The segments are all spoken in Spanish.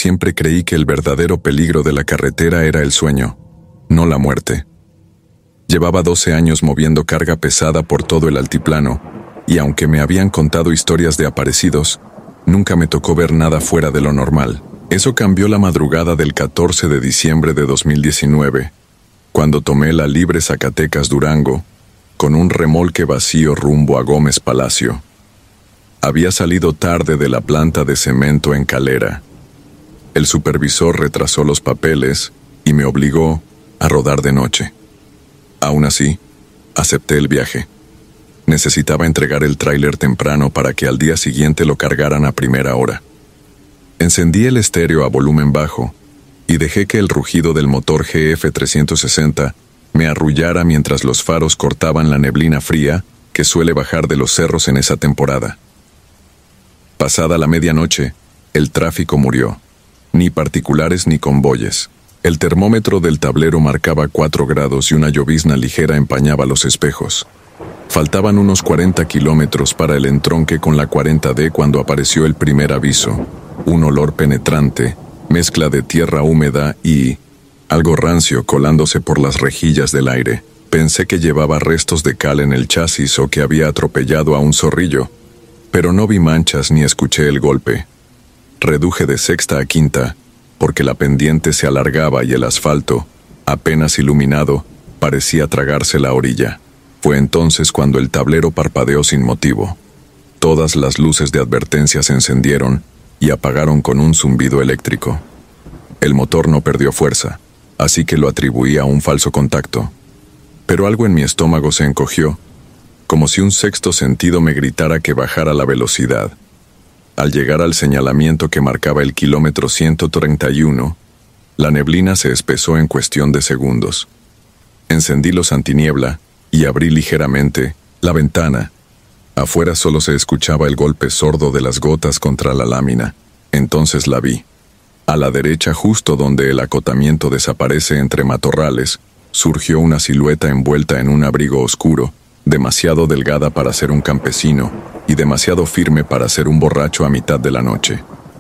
siempre creí que el verdadero peligro de la carretera era el sueño, no la muerte. Llevaba 12 años moviendo carga pesada por todo el altiplano, y aunque me habían contado historias de aparecidos, nunca me tocó ver nada fuera de lo normal. Eso cambió la madrugada del 14 de diciembre de 2019, cuando tomé la libre Zacatecas-Durango, con un remolque vacío rumbo a Gómez Palacio. Había salido tarde de la planta de cemento en Calera. El supervisor retrasó los papeles y me obligó a rodar de noche. Aún así, acepté el viaje. Necesitaba entregar el tráiler temprano para que al día siguiente lo cargaran a primera hora. Encendí el estéreo a volumen bajo y dejé que el rugido del motor GF360 me arrullara mientras los faros cortaban la neblina fría que suele bajar de los cerros en esa temporada. Pasada la medianoche, el tráfico murió. Ni particulares ni convoyes. El termómetro del tablero marcaba 4 grados y una llovizna ligera empañaba los espejos. Faltaban unos 40 kilómetros para el entronque con la 40D cuando apareció el primer aviso. Un olor penetrante, mezcla de tierra húmeda y algo rancio colándose por las rejillas del aire. Pensé que llevaba restos de cal en el chasis o que había atropellado a un zorrillo, pero no vi manchas ni escuché el golpe. Reduje de sexta a quinta, porque la pendiente se alargaba y el asfalto, apenas iluminado, parecía tragarse la orilla. Fue entonces cuando el tablero parpadeó sin motivo. Todas las luces de advertencia se encendieron y apagaron con un zumbido eléctrico. El motor no perdió fuerza, así que lo atribuí a un falso contacto. Pero algo en mi estómago se encogió, como si un sexto sentido me gritara que bajara la velocidad. Al llegar al señalamiento que marcaba el kilómetro 131, la neblina se espesó en cuestión de segundos. Encendí los antiniebla y abrí ligeramente la ventana. Afuera solo se escuchaba el golpe sordo de las gotas contra la lámina. Entonces la vi. A la derecha, justo donde el acotamiento desaparece entre matorrales, surgió una silueta envuelta en un abrigo oscuro, demasiado delgada para ser un campesino y demasiado firme para ser un borracho a mitad de la noche.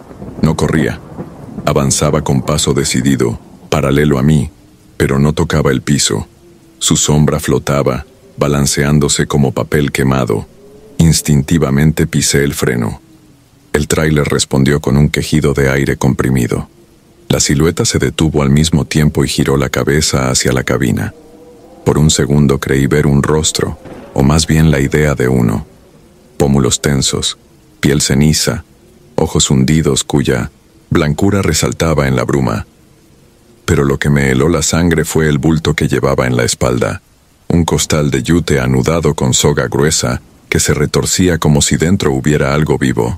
No corría. Avanzaba con paso decidido, paralelo a mí, pero no tocaba el piso. Su sombra flotaba, balanceándose como papel quemado. Instintivamente pisé el freno. El tráiler respondió con un quejido de aire comprimido. La silueta se detuvo al mismo tiempo y giró la cabeza hacia la cabina. Por un segundo creí ver un rostro, o más bien la idea de uno. Pómulos tensos, piel ceniza, ojos hundidos cuya blancura resaltaba en la bruma. Pero lo que me heló la sangre fue el bulto que llevaba en la espalda, un costal de yute anudado con soga gruesa que se retorcía como si dentro hubiera algo vivo.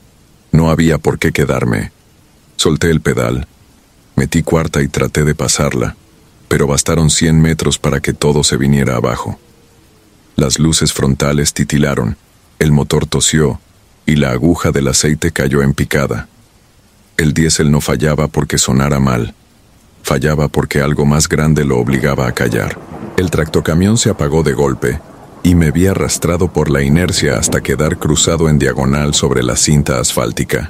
No había por qué quedarme. Solté el pedal, metí cuarta y traté de pasarla, pero bastaron 100 metros para que todo se viniera abajo. Las luces frontales titilaron, el motor tosió y la aguja del aceite cayó en picada. El diésel no fallaba porque sonara mal, fallaba porque algo más grande lo obligaba a callar. El tractocamión se apagó de golpe y me vi arrastrado por la inercia hasta quedar cruzado en diagonal sobre la cinta asfáltica.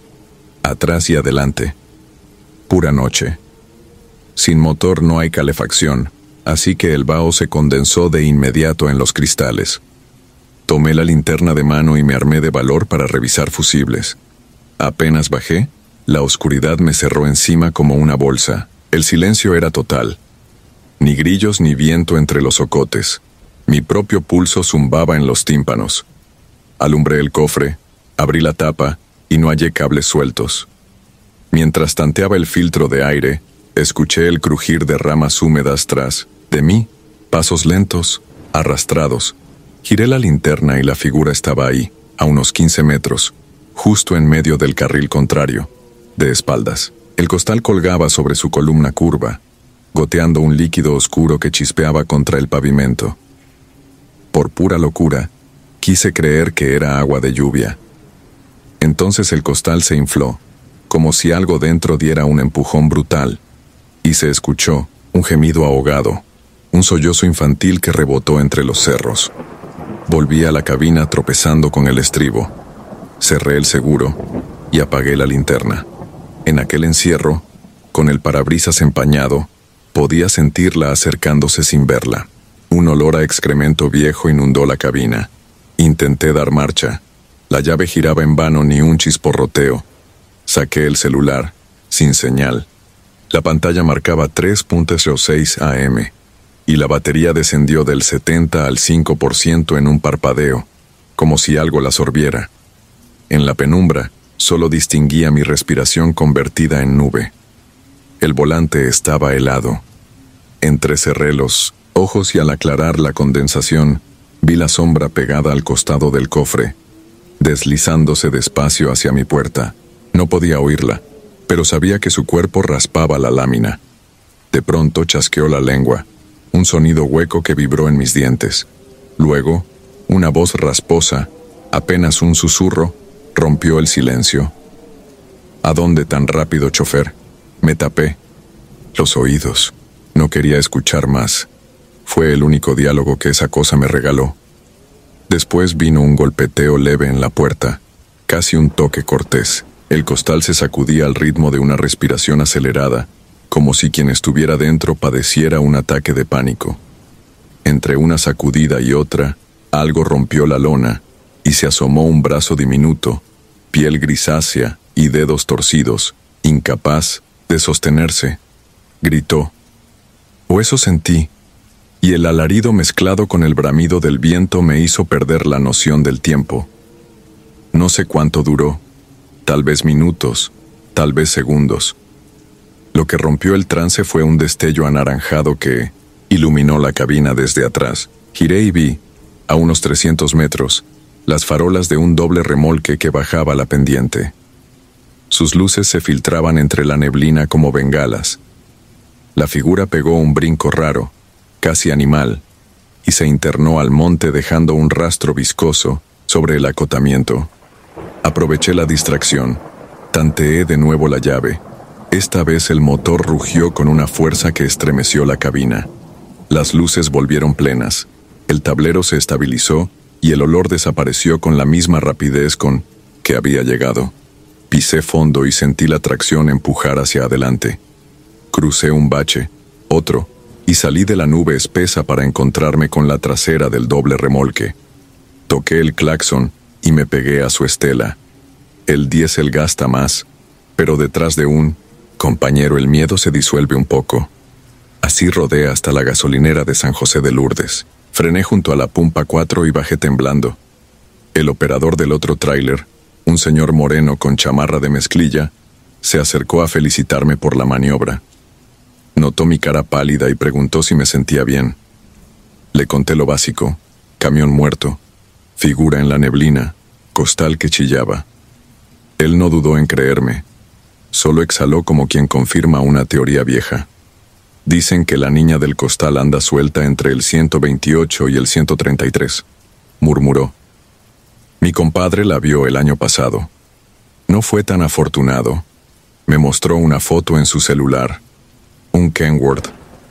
Atrás y adelante. Pura noche. Sin motor no hay calefacción, así que el vaho se condensó de inmediato en los cristales. Tomé la linterna de mano y me armé de valor para revisar fusibles. Apenas bajé, la oscuridad me cerró encima como una bolsa. El silencio era total. Ni grillos ni viento entre los ocotes. Mi propio pulso zumbaba en los tímpanos. Alumbré el cofre, abrí la tapa y no hallé cables sueltos. Mientras tanteaba el filtro de aire, escuché el crujir de ramas húmedas tras de mí, pasos lentos, arrastrados. Giré la linterna y la figura estaba ahí, a unos 15 metros, justo en medio del carril contrario, de espaldas. El costal colgaba sobre su columna curva, goteando un líquido oscuro que chispeaba contra el pavimento. Por pura locura, quise creer que era agua de lluvia. Entonces el costal se infló, como si algo dentro diera un empujón brutal, y se escuchó un gemido ahogado, un sollozo infantil que rebotó entre los cerros. Volví a la cabina tropezando con el estribo. Cerré el seguro y apagué la linterna. En aquel encierro, con el parabrisas empañado, podía sentirla acercándose sin verla. Un olor a excremento viejo inundó la cabina. Intenté dar marcha. La llave giraba en vano, ni un chisporroteo. Saqué el celular, sin señal. La pantalla marcaba 3:06 AM, y la batería descendió del 70 al 5% en un parpadeo, como si algo la sorbiera. En la penumbra, solo distinguía mi respiración convertida en nube. El volante estaba helado. Entrecerré los ojos y al aclarar la condensación, vi la sombra pegada al costado del cofre, deslizándose despacio hacia mi puerta. No podía oírla, pero sabía que su cuerpo raspaba la lámina. De pronto chasqueó la lengua, un sonido hueco que vibró en mis dientes. Luego, una voz rasposa, apenas un susurro, rompió el silencio. ¿A dónde tan rápido, chofer? Me tapé los oídos. No quería escuchar más. Fue el único diálogo que esa cosa me regaló. Después vino un golpeteo leve en la puerta, casi un toque cortés. El costal se sacudía al ritmo de una respiración acelerada, como si quien estuviera dentro padeciera un ataque de pánico. Entre una sacudida y otra, algo rompió la lona, y se asomó un brazo diminuto, piel grisácea y dedos torcidos, incapaz de sostenerse. Gritó. O eso sentí, y el alarido mezclado con el bramido del viento me hizo perder la noción del tiempo. No sé cuánto duró, tal vez minutos, tal vez segundos. Lo que rompió el trance fue un destello anaranjado que iluminó la cabina desde atrás. Giré y vi, a unos 300 metros, las farolas de un doble remolque que bajaba la pendiente. Sus luces se filtraban entre la neblina como bengalas. La figura pegó un brinco raro, casi animal, y se internó al monte dejando un rastro viscoso sobre el acotamiento. Aproveché la distracción. Tanteé de nuevo la llave. Esta vez el motor rugió con una fuerza que estremeció la cabina. Las luces volvieron plenas. El tablero se estabilizó y el olor desapareció con la misma rapidez con que había llegado. Pisé fondo y sentí la tracción empujar hacia adelante. Crucé un bache, otro, y salí de la nube espesa para encontrarme con la trasera del doble remolque. Toqué el claxon y me pegué a su estela. El diésel gasta más, pero detrás de un compañero el miedo se disuelve un poco. Así rodé hasta la gasolinera de San José de Lourdes. Frené junto a la Pumpa 4 y bajé temblando. El operador del otro tráiler, un señor moreno con chamarra de mezclilla, se acercó a felicitarme por la maniobra. Notó mi cara pálida y preguntó si me sentía bien. Le conté lo básico: camión muerto, figura en la neblina, costal que chillaba. Él no dudó en creerme. Solo exhaló como quien confirma una teoría vieja. Dicen que la niña del costal anda suelta entre el 128 y el 133, murmuró. Mi compadre la vio el año pasado. No fue tan afortunado. Me mostró una foto en su celular. Un Kenworth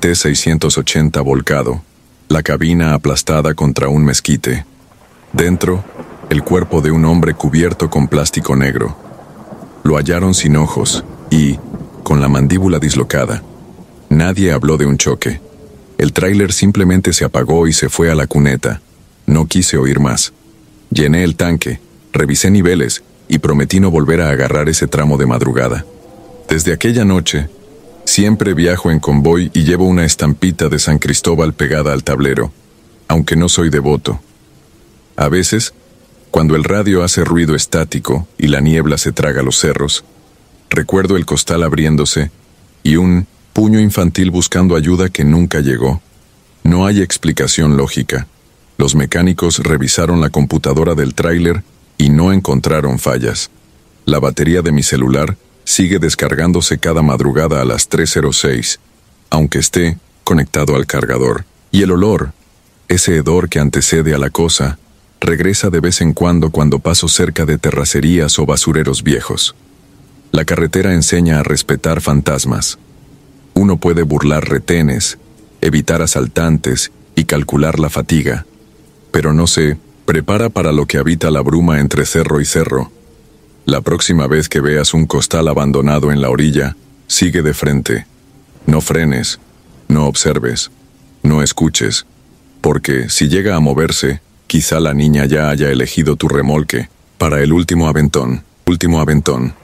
T680 volcado, la cabina aplastada contra un mezquite. Dentro, el cuerpo de un hombre cubierto con plástico negro. Lo hallaron sin ojos y, con la mandíbula dislocada. Nadie habló de un choque. El tráiler simplemente se apagó y se fue a la cuneta. No quise oír más. Llené el tanque, revisé niveles y prometí no volver a agarrar ese tramo de madrugada. Desde aquella noche, siempre viajo en convoy y llevo una estampita de San Cristóbal pegada al tablero, aunque no soy devoto. A veces, cuando el radio hace ruido estático y la niebla se traga los cerros, recuerdo el costal abriéndose y un puño infantil buscando ayuda que nunca llegó. No hay explicación lógica. Los mecánicos revisaron la computadora del tráiler y no encontraron fallas. La batería de mi celular sigue descargándose cada madrugada a las 3:06, aunque esté conectado al cargador. Y el olor, ese hedor que antecede a la cosa, regresa de vez en cuando paso cerca de terracerías o basureros viejos. La carretera enseña a respetar fantasmas. Uno puede burlar retenes, evitar asaltantes y calcular la fatiga, pero no se prepara para lo que habita la bruma entre cerro y cerro. La próxima vez que veas un costal abandonado en la orilla, sigue de frente. No frenes, no observes, no escuches, porque si llega a moverse, quizá la niña ya haya elegido tu remolque para el último aventón. Último aventón.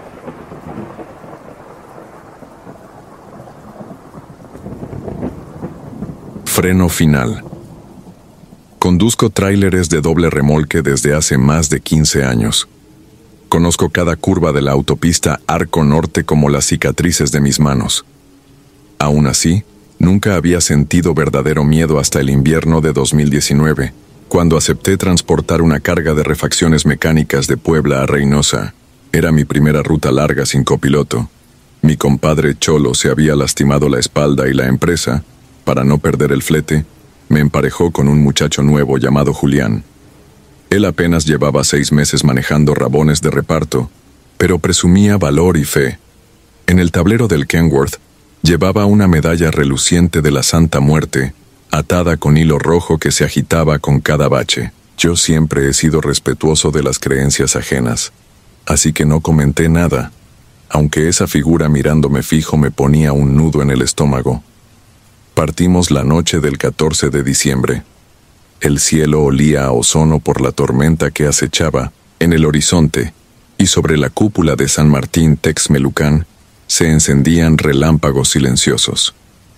Freno final. Conduzco tráileres de doble remolque desde hace más de 15 años. Conozco cada curva de la autopista Arco Norte como las cicatrices de mis manos. Aún así, nunca había sentido verdadero miedo hasta el invierno de 2019, cuando acepté transportar una carga de refacciones mecánicas de Puebla a Reynosa. Era mi primera ruta larga sin copiloto. Mi compadre Cholo se había lastimado la espalda y la empresa, para no perder el flete, me emparejó con un muchacho nuevo llamado Julián. Él apenas llevaba 6 meses manejando rabones de reparto, pero presumía valor y fe. En el tablero del Kenworth llevaba una medalla reluciente de la Santa Muerte, atada con hilo rojo que se agitaba con cada bache. Yo siempre he sido respetuoso de las creencias ajenas, así que no comenté nada, aunque esa figura mirándome fijo me ponía un nudo en el estómago. Partimos la noche del 14 de diciembre. El cielo olía a ozono por la tormenta que acechaba en el horizonte, y sobre la cúpula de San Martín Texmelucan se encendían relámpagos silenciosos.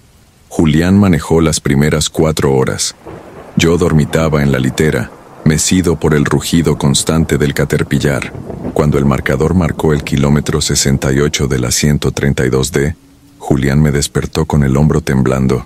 Julián manejó las primeras 4 horas. Yo dormitaba en la litera, mecido por el rugido constante del caterpillar. Cuando el marcador marcó el kilómetro 68 de la 132D, Julián me despertó con el hombro temblando.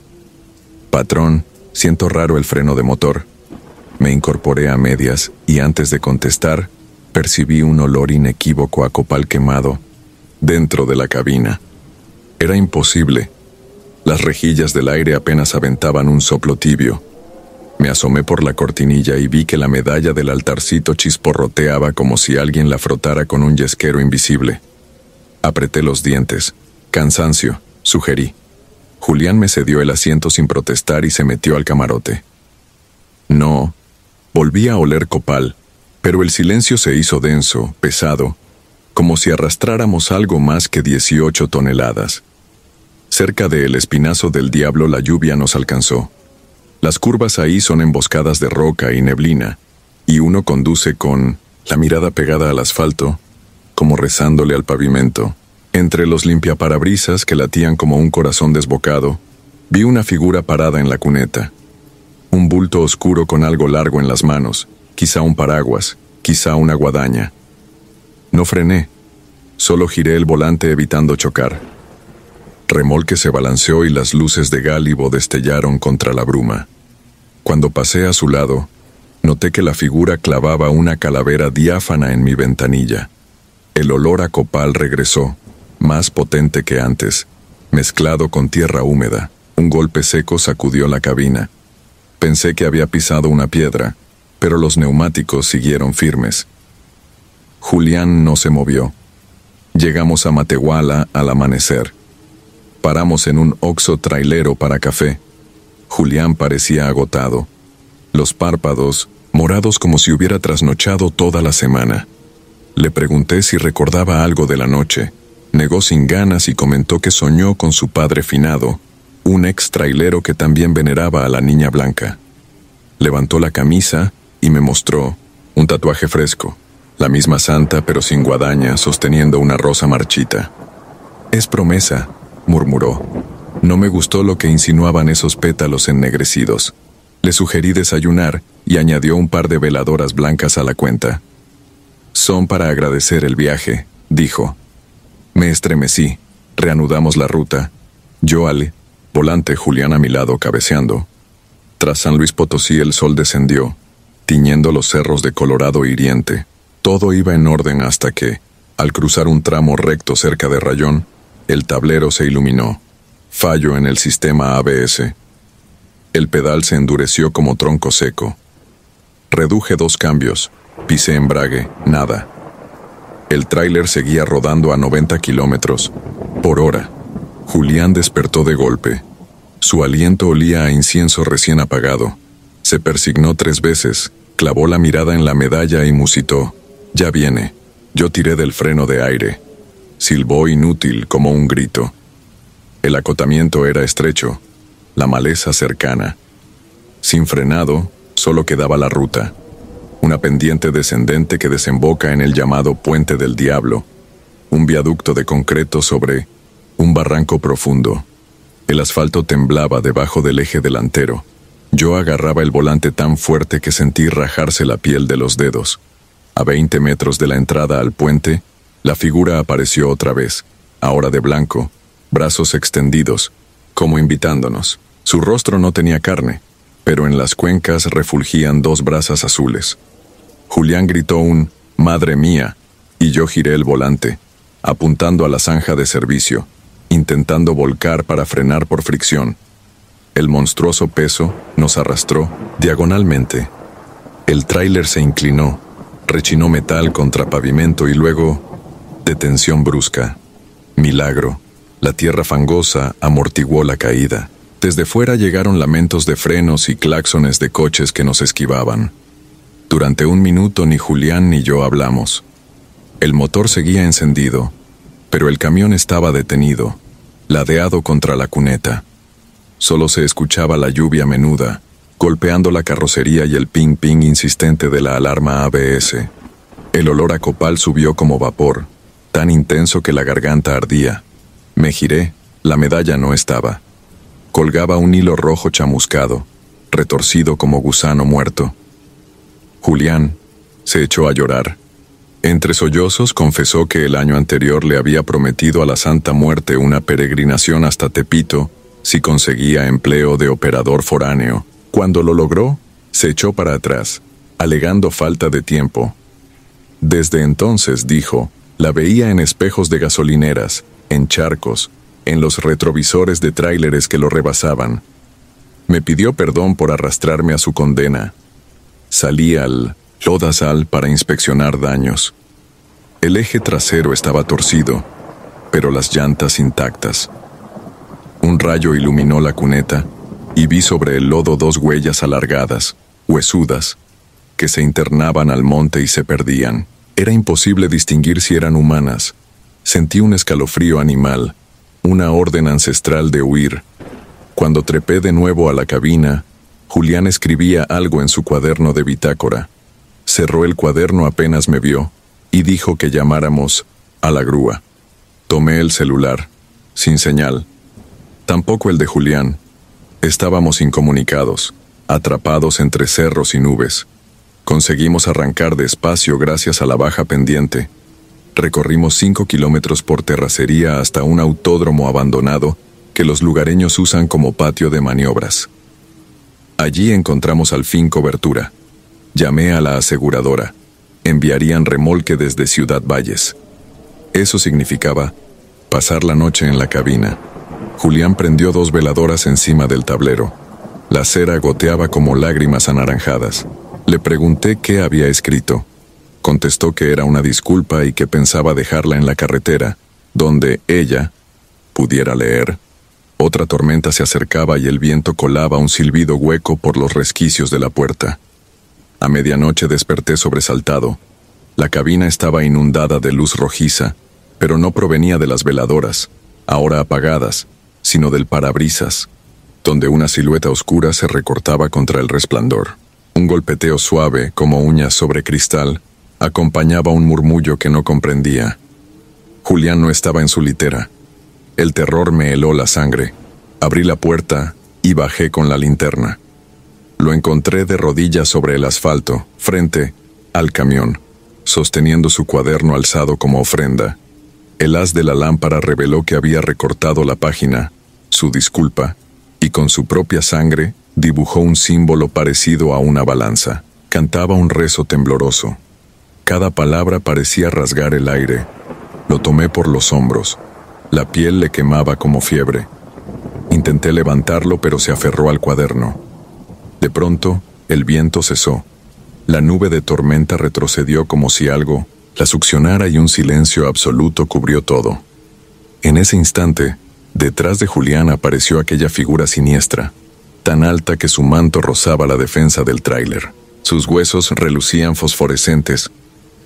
«Patrón, siento raro el freno de motor». Me incorporé a medias y antes de contestar, percibí un olor inequívoco a copal quemado dentro de la cabina. Era imposible. Las rejillas del aire apenas aventaban un soplo tibio. Me asomé por la cortinilla y vi que la medalla del altarcito chisporroteaba como si alguien la frotara con un yesquero invisible. Apreté los dientes. «Cansancio», sugerí. Julián me cedió el asiento sin protestar y se metió al camarote. No, volví a oler copal, pero el silencio se hizo denso, pesado, como si arrastráramos algo más que 18 toneladas. Cerca de El Espinazo del Diablo la lluvia nos alcanzó. Las curvas ahí son emboscadas de roca y neblina, y uno conduce con la mirada pegada al asfalto, como rezándole al pavimento. Entre los limpiaparabrisas que latían como un corazón desbocado, vi una figura parada en la cuneta. Un bulto oscuro con algo largo en las manos, quizá un paraguas, quizá una guadaña. No frené, solo giré el volante evitando chocar. Remolque se balanceó y las luces de gálibo destellaron contra la bruma. Cuando pasé a su lado, noté que la figura clavaba una calavera diáfana en mi ventanilla. El olor a copal regresó, más potente que antes, mezclado con tierra húmeda. Un golpe seco sacudió la cabina. Pensé que había pisado una piedra, pero los neumáticos siguieron firmes. Julián no se movió. Llegamos a Matehuala al amanecer. Paramos en un Oxxo trailero para café. Julián parecía agotado. Los párpados, morados como si hubiera trasnochado toda la semana. Le pregunté si recordaba algo de la noche. Negó sin ganas y comentó que soñó con su padre finado, un ex trailero que también veneraba a la niña blanca. Levantó la camisa y me mostró un tatuaje fresco, la misma santa pero sin guadaña, sosteniendo una rosa marchita. «Es promesa», murmuró. No me gustó lo que insinuaban esos pétalos ennegrecidos. Le sugerí desayunar y añadió un par de veladoras blancas a la cuenta. «Son para agradecer el viaje», dijo. Me estremecí. Reanudamos la ruta. Yo al volante, Julián a mi lado cabeceando. Tras San Luis Potosí el sol descendió, tiñendo los cerros de colorado hiriente. Todo iba en orden hasta que, al cruzar un tramo recto cerca de Rayón, el tablero se iluminó. Fallo en el sistema ABS. El pedal se endureció como tronco seco. Reduje 2 cambios. Pisé embrague. Nada. El tráiler seguía rodando a 90 kilómetros por hora. Julián despertó de golpe. Su aliento olía a incienso recién apagado. Se persignó 3 veces, clavó la mirada en la medalla y musitó. «Ya viene». Yo tiré del freno de aire. Silbó inútil como un grito. El acotamiento era estrecho, la maleza cercana. Sin frenado, solo quedaba la ruta, una pendiente descendente que desemboca en el llamado Puente del Diablo, un viaducto de concreto sobre un barranco profundo. El asfalto temblaba debajo del eje delantero. Yo agarraba el volante tan fuerte que sentí rajarse la piel de los dedos. A 20 metros de la entrada al puente, la figura apareció otra vez, ahora de blanco, brazos extendidos, como invitándonos. Su rostro no tenía carne, pero en las cuencas refulgían dos brasas azules. Julián gritó un «Madre mía», y yo giré el volante, apuntando a la zanja de servicio, intentando volcar para frenar por fricción. El monstruoso peso nos arrastró diagonalmente. El tráiler se inclinó, rechinó metal contra pavimento y luego detención brusca. Milagro. La tierra fangosa amortiguó la caída. Desde fuera llegaron lamentos de frenos y claxones de coches que nos esquivaban. Durante un minuto ni Julián ni yo hablamos. El motor seguía encendido, pero el camión estaba detenido, ladeado contra la cuneta. Solo se escuchaba la lluvia menuda, golpeando la carrocería y el ping-ping insistente de la alarma ABS. El olor a copal subió como vapor, tan intenso que la garganta ardía. Me giré, la medalla no estaba. Colgaba un hilo rojo chamuscado, retorcido como gusano muerto. Julián se echó a llorar. Entre sollozos confesó que el año anterior le había prometido a la Santa Muerte una peregrinación hasta Tepito si conseguía empleo de operador foráneo. Cuando lo logró, se echó para atrás, alegando falta de tiempo. Desde entonces, dijo, la veía en espejos de gasolineras, en charcos, en los retrovisores de tráileres que lo rebasaban. Me pidió perdón por arrastrarme a su condena. Salí al lodazal para inspeccionar daños. El eje trasero estaba torcido, pero las llantas intactas. Un rayo iluminó la cuneta y vi sobre el lodo dos huellas alargadas, huesudas, que se internaban al monte y se perdían. Era imposible distinguir si eran humanas. Sentí un escalofrío animal, una orden ancestral de huir. Cuando trepé de nuevo a la cabina, Julián escribía algo en su cuaderno de bitácora. Cerró el cuaderno apenas me vio y dijo que llamáramos a la grúa. Tomé el celular, sin señal. Tampoco el de Julián. Estábamos incomunicados, atrapados entre cerros y nubes. Conseguimos arrancar despacio gracias a la baja pendiente. Recorrimos 5 kilómetros por terracería hasta un autódromo abandonado que los lugareños usan como patio de maniobras. Allí encontramos al fin cobertura. Llamé a la aseguradora. Enviarían remolque desde Ciudad Valles. Eso significaba pasar la noche en la cabina. Julián prendió 2 veladoras encima del tablero. La cera goteaba como lágrimas anaranjadas. Le pregunté qué había escrito. Contestó que era una disculpa y que pensaba dejarla en la carretera, donde ella pudiera leer. Otra tormenta se acercaba y el viento colaba un silbido hueco por los resquicios de la puerta. A medianoche desperté sobresaltado. La cabina estaba inundada de luz rojiza, pero no provenía de las veladoras, ahora apagadas, sino del parabrisas, donde una silueta oscura se recortaba contra el resplandor. Un golpeteo suave, como uñas sobre cristal, acompañaba un murmullo que no comprendía. Julián no estaba en su litera. El terror me heló la sangre. Abrí la puerta y bajé con la linterna. Lo encontré de rodillas sobre el asfalto, frente al camión, sosteniendo su cuaderno alzado como ofrenda. El haz de la lámpara reveló que había recortado la página, su disculpa, y con su propia sangre dibujó un símbolo parecido a una balanza. Cantaba un rezo tembloroso. Cada palabra parecía rasgar el aire. Lo tomé por los hombros. La piel le quemaba como fiebre. Intenté levantarlo, pero se aferró al cuaderno. De pronto, el viento cesó. La nube de tormenta retrocedió como si algo la succionara y un silencio absoluto cubrió todo. En ese instante, detrás de Julián apareció aquella figura siniestra, tan alta que su manto rozaba la defensa del tráiler. Sus huesos relucían fosforescentes,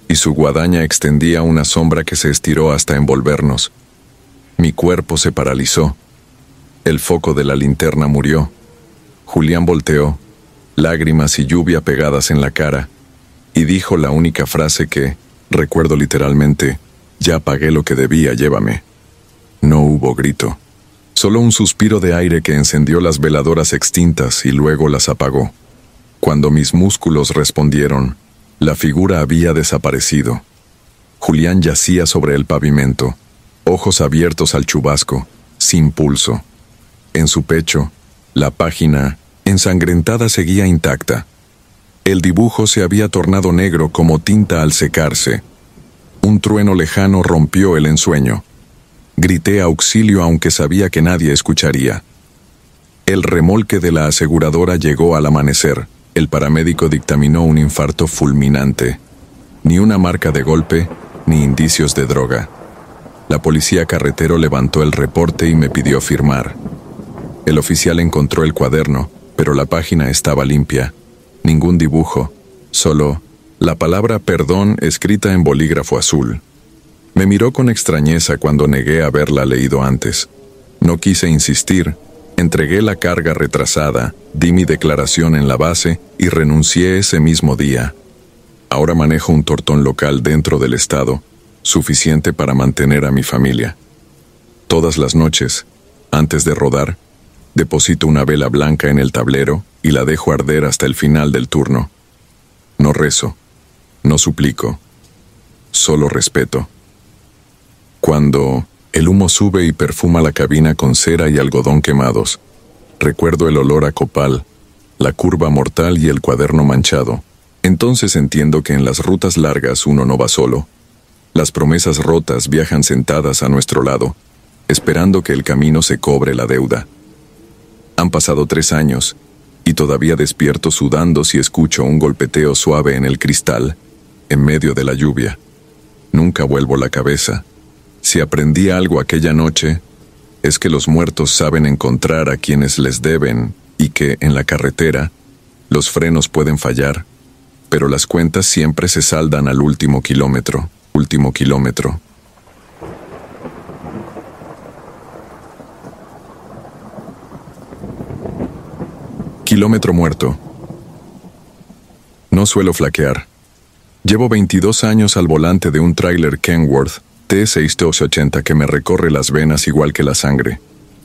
y su guadaña extendía una sombra que se estiró hasta envolvernos. Mi cuerpo se paralizó. El foco de la linterna murió. Julián volteó, lágrimas y lluvia pegadas en la cara, y dijo la única frase que, recuerdo literalmente: «Ya pagué lo que debía, llévame». No hubo grito, solo un suspiro de aire que encendió las veladoras extintas y luego las apagó. Cuando mis músculos respondieron, la figura había desaparecido. Julián yacía sobre el pavimento, ojos abiertos al chubasco, sin pulso. En su pecho, la página, ensangrentada, seguía intacta. El dibujo se había tornado negro como tinta al secarse. Un trueno lejano rompió el ensueño. Grité auxilio aunque sabía que nadie escucharía. El remolque de la aseguradora llegó al amanecer. El paramédico dictaminó un infarto fulminante. Ni una marca de golpe, ni indicios de droga. La policía carretero levantó el reporte y me pidió firmar. El oficial encontró el cuaderno, pero la página estaba limpia. Ningún dibujo, solo la palabra perdón escrita en bolígrafo azul. Me miró con extrañeza cuando negué haberla leído antes. No quise insistir. Entregué la carga retrasada, di mi declaración en la base y renuncié ese mismo día. Ahora manejo un tortón local dentro del estado, suficiente para mantener a mi familia. Todas las noches, antes de rodar, deposito una vela blanca en el tablero y la dejo arder hasta el final del turno. No rezo, no suplico, solo respeto. Cuando el humo sube y perfuma la cabina con cera y algodón quemados, recuerdo el olor a copal, la curva mortal y el cuaderno manchado. Entonces entiendo que en las rutas largas uno no va solo. Las promesas rotas viajan sentadas a nuestro lado, esperando que el camino se cobre la deuda. Han pasado 3 años, y todavía despierto sudando si escucho un golpeteo suave en el cristal, en medio de la lluvia. Nunca vuelvo la cabeza. Si aprendí algo aquella noche, es que los muertos saben encontrar a quienes les deben y que, en la carretera, los frenos pueden fallar, pero las cuentas siempre se saldan al último kilómetro. Kilómetro muerto. No suelo flaquear. Llevo 22 años al volante de un tráiler Kenworth T6280 que me recorre las venas igual que la sangre.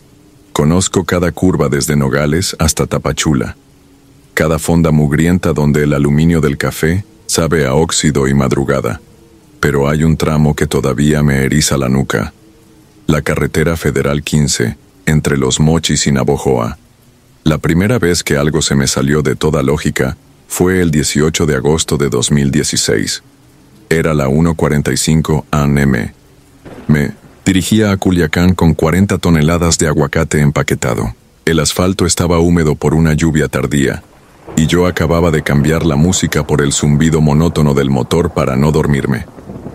Conozco cada curva desde Nogales hasta Tapachula, cada fonda mugrienta donde el aluminio del café sabe a óxido y madrugada. Pero hay un tramo que todavía me eriza la nuca. La carretera Federal 15, entre Los Mochis y Navojoa. La primera vez que algo se me salió de toda lógica fue el 18 de agosto de 2016. Era la 1:45 a.m. Me dirigía a Culiacán con 40 toneladas de aguacate empaquetado. El asfalto estaba húmedo por una lluvia tardía, y yo acababa de cambiar la música por el zumbido monótono del motor para no dormirme.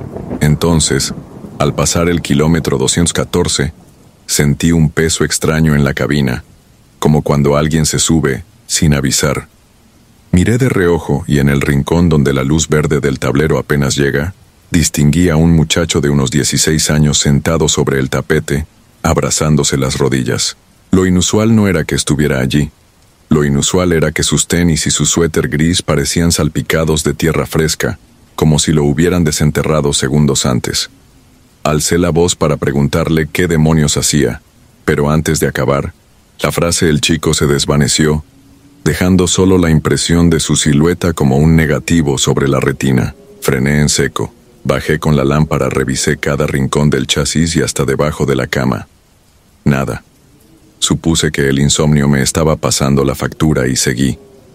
Entonces, al pasar el kilómetro 214, sentí un peso extraño en la cabina, como cuando alguien se sube sin avisar. Miré de reojo y en el rincón donde la luz verde del tablero apenas llega, distinguí a un muchacho de unos 16 años sentado sobre el tapete, abrazándose las rodillas. Lo inusual no era que estuviera allí. Lo inusual era que sus tenis y su suéter gris parecían salpicados de tierra fresca, como si lo hubieran desenterrado segundos antes. Alcé la voz para preguntarle qué demonios hacía, pero antes de acabar, la frase del chico se desvaneció, dejando solo la impresión de su silueta como un negativo sobre la retina. Frené en seco, bajé con la lámpara, revisé cada rincón del chasis y hasta debajo de la cama. Nada. Supuse que el insomnio me estaba pasando la factura y seguí.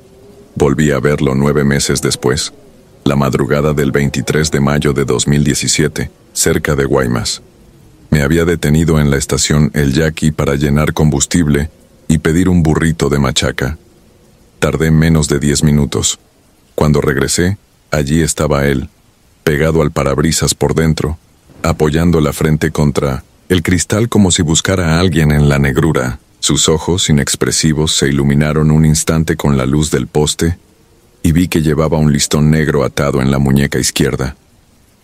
Volví a verlo 9 meses después, la madrugada del 23 de mayo de 2017, cerca de Guaymas. Me había detenido en la estación El Yaqui para llenar combustible y pedir un burrito de machaca. Tardé menos de 10 minutos. Cuando regresé, allí estaba él, pegado al parabrisas por dentro, apoyando la frente contra el cristal como si buscara a alguien en la negrura. Sus ojos, inexpresivos, se iluminaron un instante con la luz del poste y vi que llevaba un listón negro atado en la muñeca izquierda.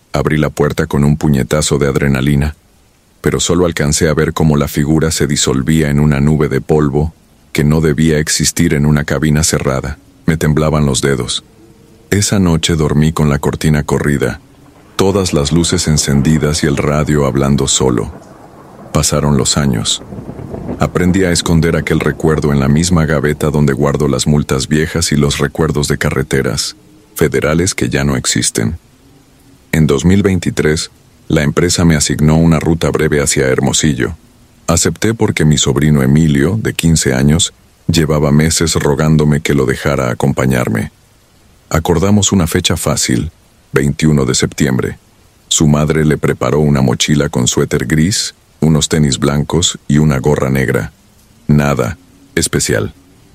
Abrí la puerta con un puñetazo de adrenalina, pero solo alcancé a ver cómo la figura se disolvía en una nube de polvo que no debía existir en una cabina cerrada. Me temblaban los dedos. Esa noche dormí con la cortina corrida, todas las luces encendidas y el radio hablando solo. Pasaron los años. Aprendí a esconder aquel recuerdo en la misma gaveta donde guardo las multas viejas y los recuerdos de carreteras federales que ya no existen. En 2023, la empresa me asignó una ruta breve hacia Hermosillo. Acepté porque mi sobrino Emilio, de 15 años, llevaba meses rogándome que lo dejara acompañarme. Acordamos una fecha fácil, 21 de septiembre. Su madre le preparó una mochila con suéter gris, unos tenis blancos y una gorra negra. Nada especial.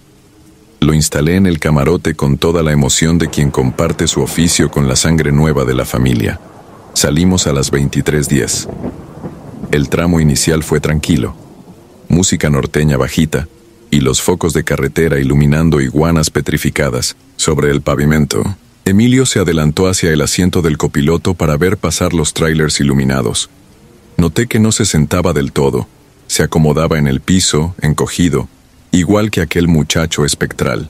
Lo instalé en el camarote con toda la emoción de quien comparte su oficio con la sangre nueva de la familia. Salimos a las 23:10. El tramo inicial fue tranquilo. Música norteña bajita y los focos de carretera iluminando iguanas petrificadas sobre el pavimento. Emilio se adelantó hacia el asiento del copiloto para ver pasar los tráilers iluminados. Noté que no se sentaba del todo. Se acomodaba en el piso, encogido, igual que aquel muchacho espectral.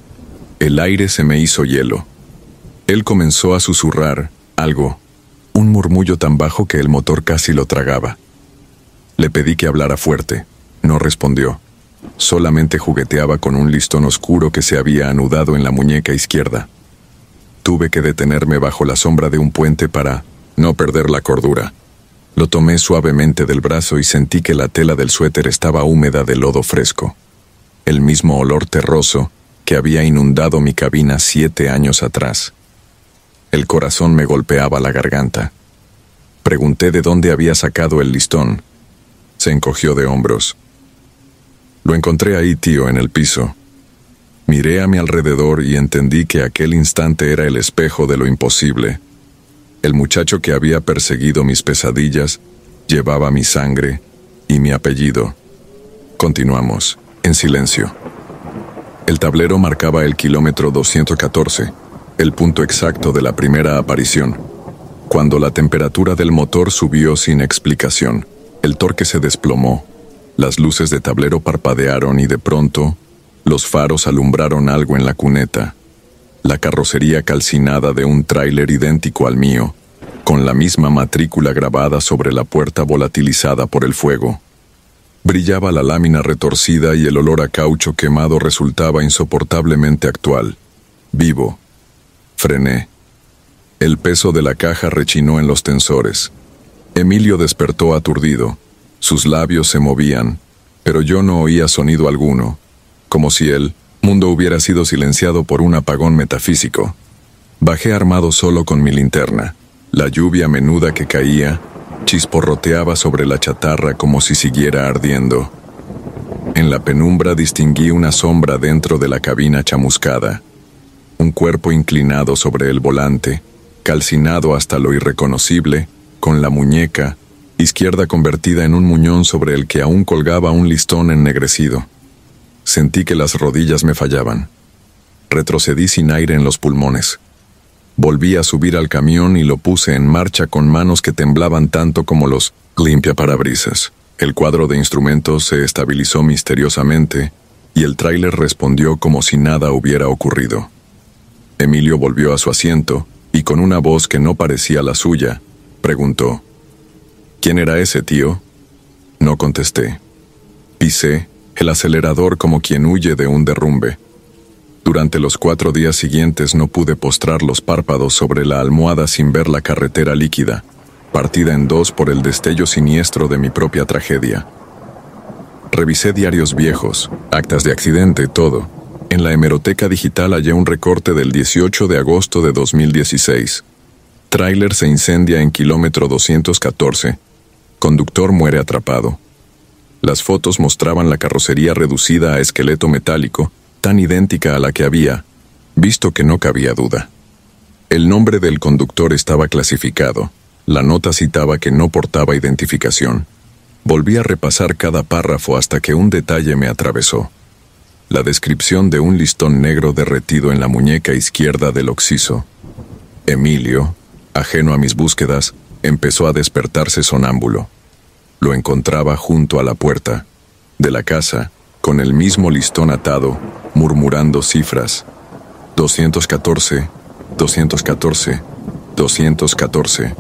El aire se me hizo hielo. Él comenzó a susurrar algo, un murmullo tan bajo que el motor casi lo tragaba. Le pedí que hablara fuerte. No respondió. Solamente jugueteaba con un listón oscuro que se había anudado en la muñeca izquierda. Tuve que detenerme bajo la sombra de un puente para no perder la cordura. Lo tomé suavemente del brazo y sentí que la tela del suéter estaba húmeda de lodo fresco. El mismo olor terroso que había inundado mi cabina 7 años atrás. El corazón me golpeaba la garganta. Pregunté de dónde había sacado el listón. Se encogió de hombros. Lo encontré ahí, tío, en el piso. Miré a mi alrededor y entendí que aquel instante era el espejo de lo imposible. El muchacho que había perseguido mis pesadillas llevaba mi sangre y mi apellido. Continuamos, en silencio. El tablero marcaba el kilómetro 214, el punto exacto de la primera aparición, cuando la temperatura del motor subió sin explicación. El torque se desplomó, las luces de tablero parpadearon y de pronto, los faros alumbraron algo en la cuneta. La carrocería calcinada de un tráiler idéntico al mío, con la misma matrícula grabada sobre la puerta volatilizada por el fuego. Brillaba la lámina retorcida y el olor a caucho quemado resultaba insoportablemente actual, vivo. Frené. El peso de la caja rechinó en los tensores. Emilio despertó aturdido. Sus labios se movían, pero yo no oía sonido alguno, como si el mundo hubiera sido silenciado por un apagón metafísico. Bajé armado solo con mi linterna. La lluvia menuda que caía chisporroteaba sobre la chatarra como si siguiera ardiendo. En la penumbra distinguí una sombra dentro de la cabina chamuscada. Un cuerpo inclinado sobre el volante, calcinado hasta lo irreconocible, con la muñeca izquierda convertida en un muñón sobre el que aún colgaba un listón ennegrecido. Sentí que las rodillas me fallaban. Retrocedí sin aire en los pulmones. Volví a subir al camión y lo puse en marcha con manos que temblaban tanto como los limpiaparabrisas. El cuadro de instrumentos se estabilizó misteriosamente y el tráiler respondió como si nada hubiera ocurrido. Emilio volvió a su asiento y con una voz que no parecía la suya, preguntó: ¿Quién era ese, tío? No contesté. Pisé el acelerador como quien huye de un derrumbe. Durante los 4 días siguientes no pude postrar los párpados sobre la almohada sin ver la carretera líquida, partida en 2 por el destello siniestro de mi propia tragedia. Revisé diarios viejos, actas de accidente, todo. En la hemeroteca digital hallé un recorte del 18 de agosto de 2016. Tráiler se incendia en kilómetro 214. Conductor muere atrapado. Las fotos mostraban la carrocería reducida a esqueleto metálico, tan idéntica a la que había, visto que no cabía duda. El nombre del conductor estaba clasificado. La nota citaba que no portaba identificación. Volví a repasar cada párrafo hasta que un detalle me atravesó. La descripción de un listón negro derretido en la muñeca izquierda del occiso. Emilio, Ajeno a mis búsquedas, empezó a despertarse sonámbulo. Lo encontraba junto a la puerta de la casa, con el mismo listón atado, murmurando cifras. 214, 214, 214.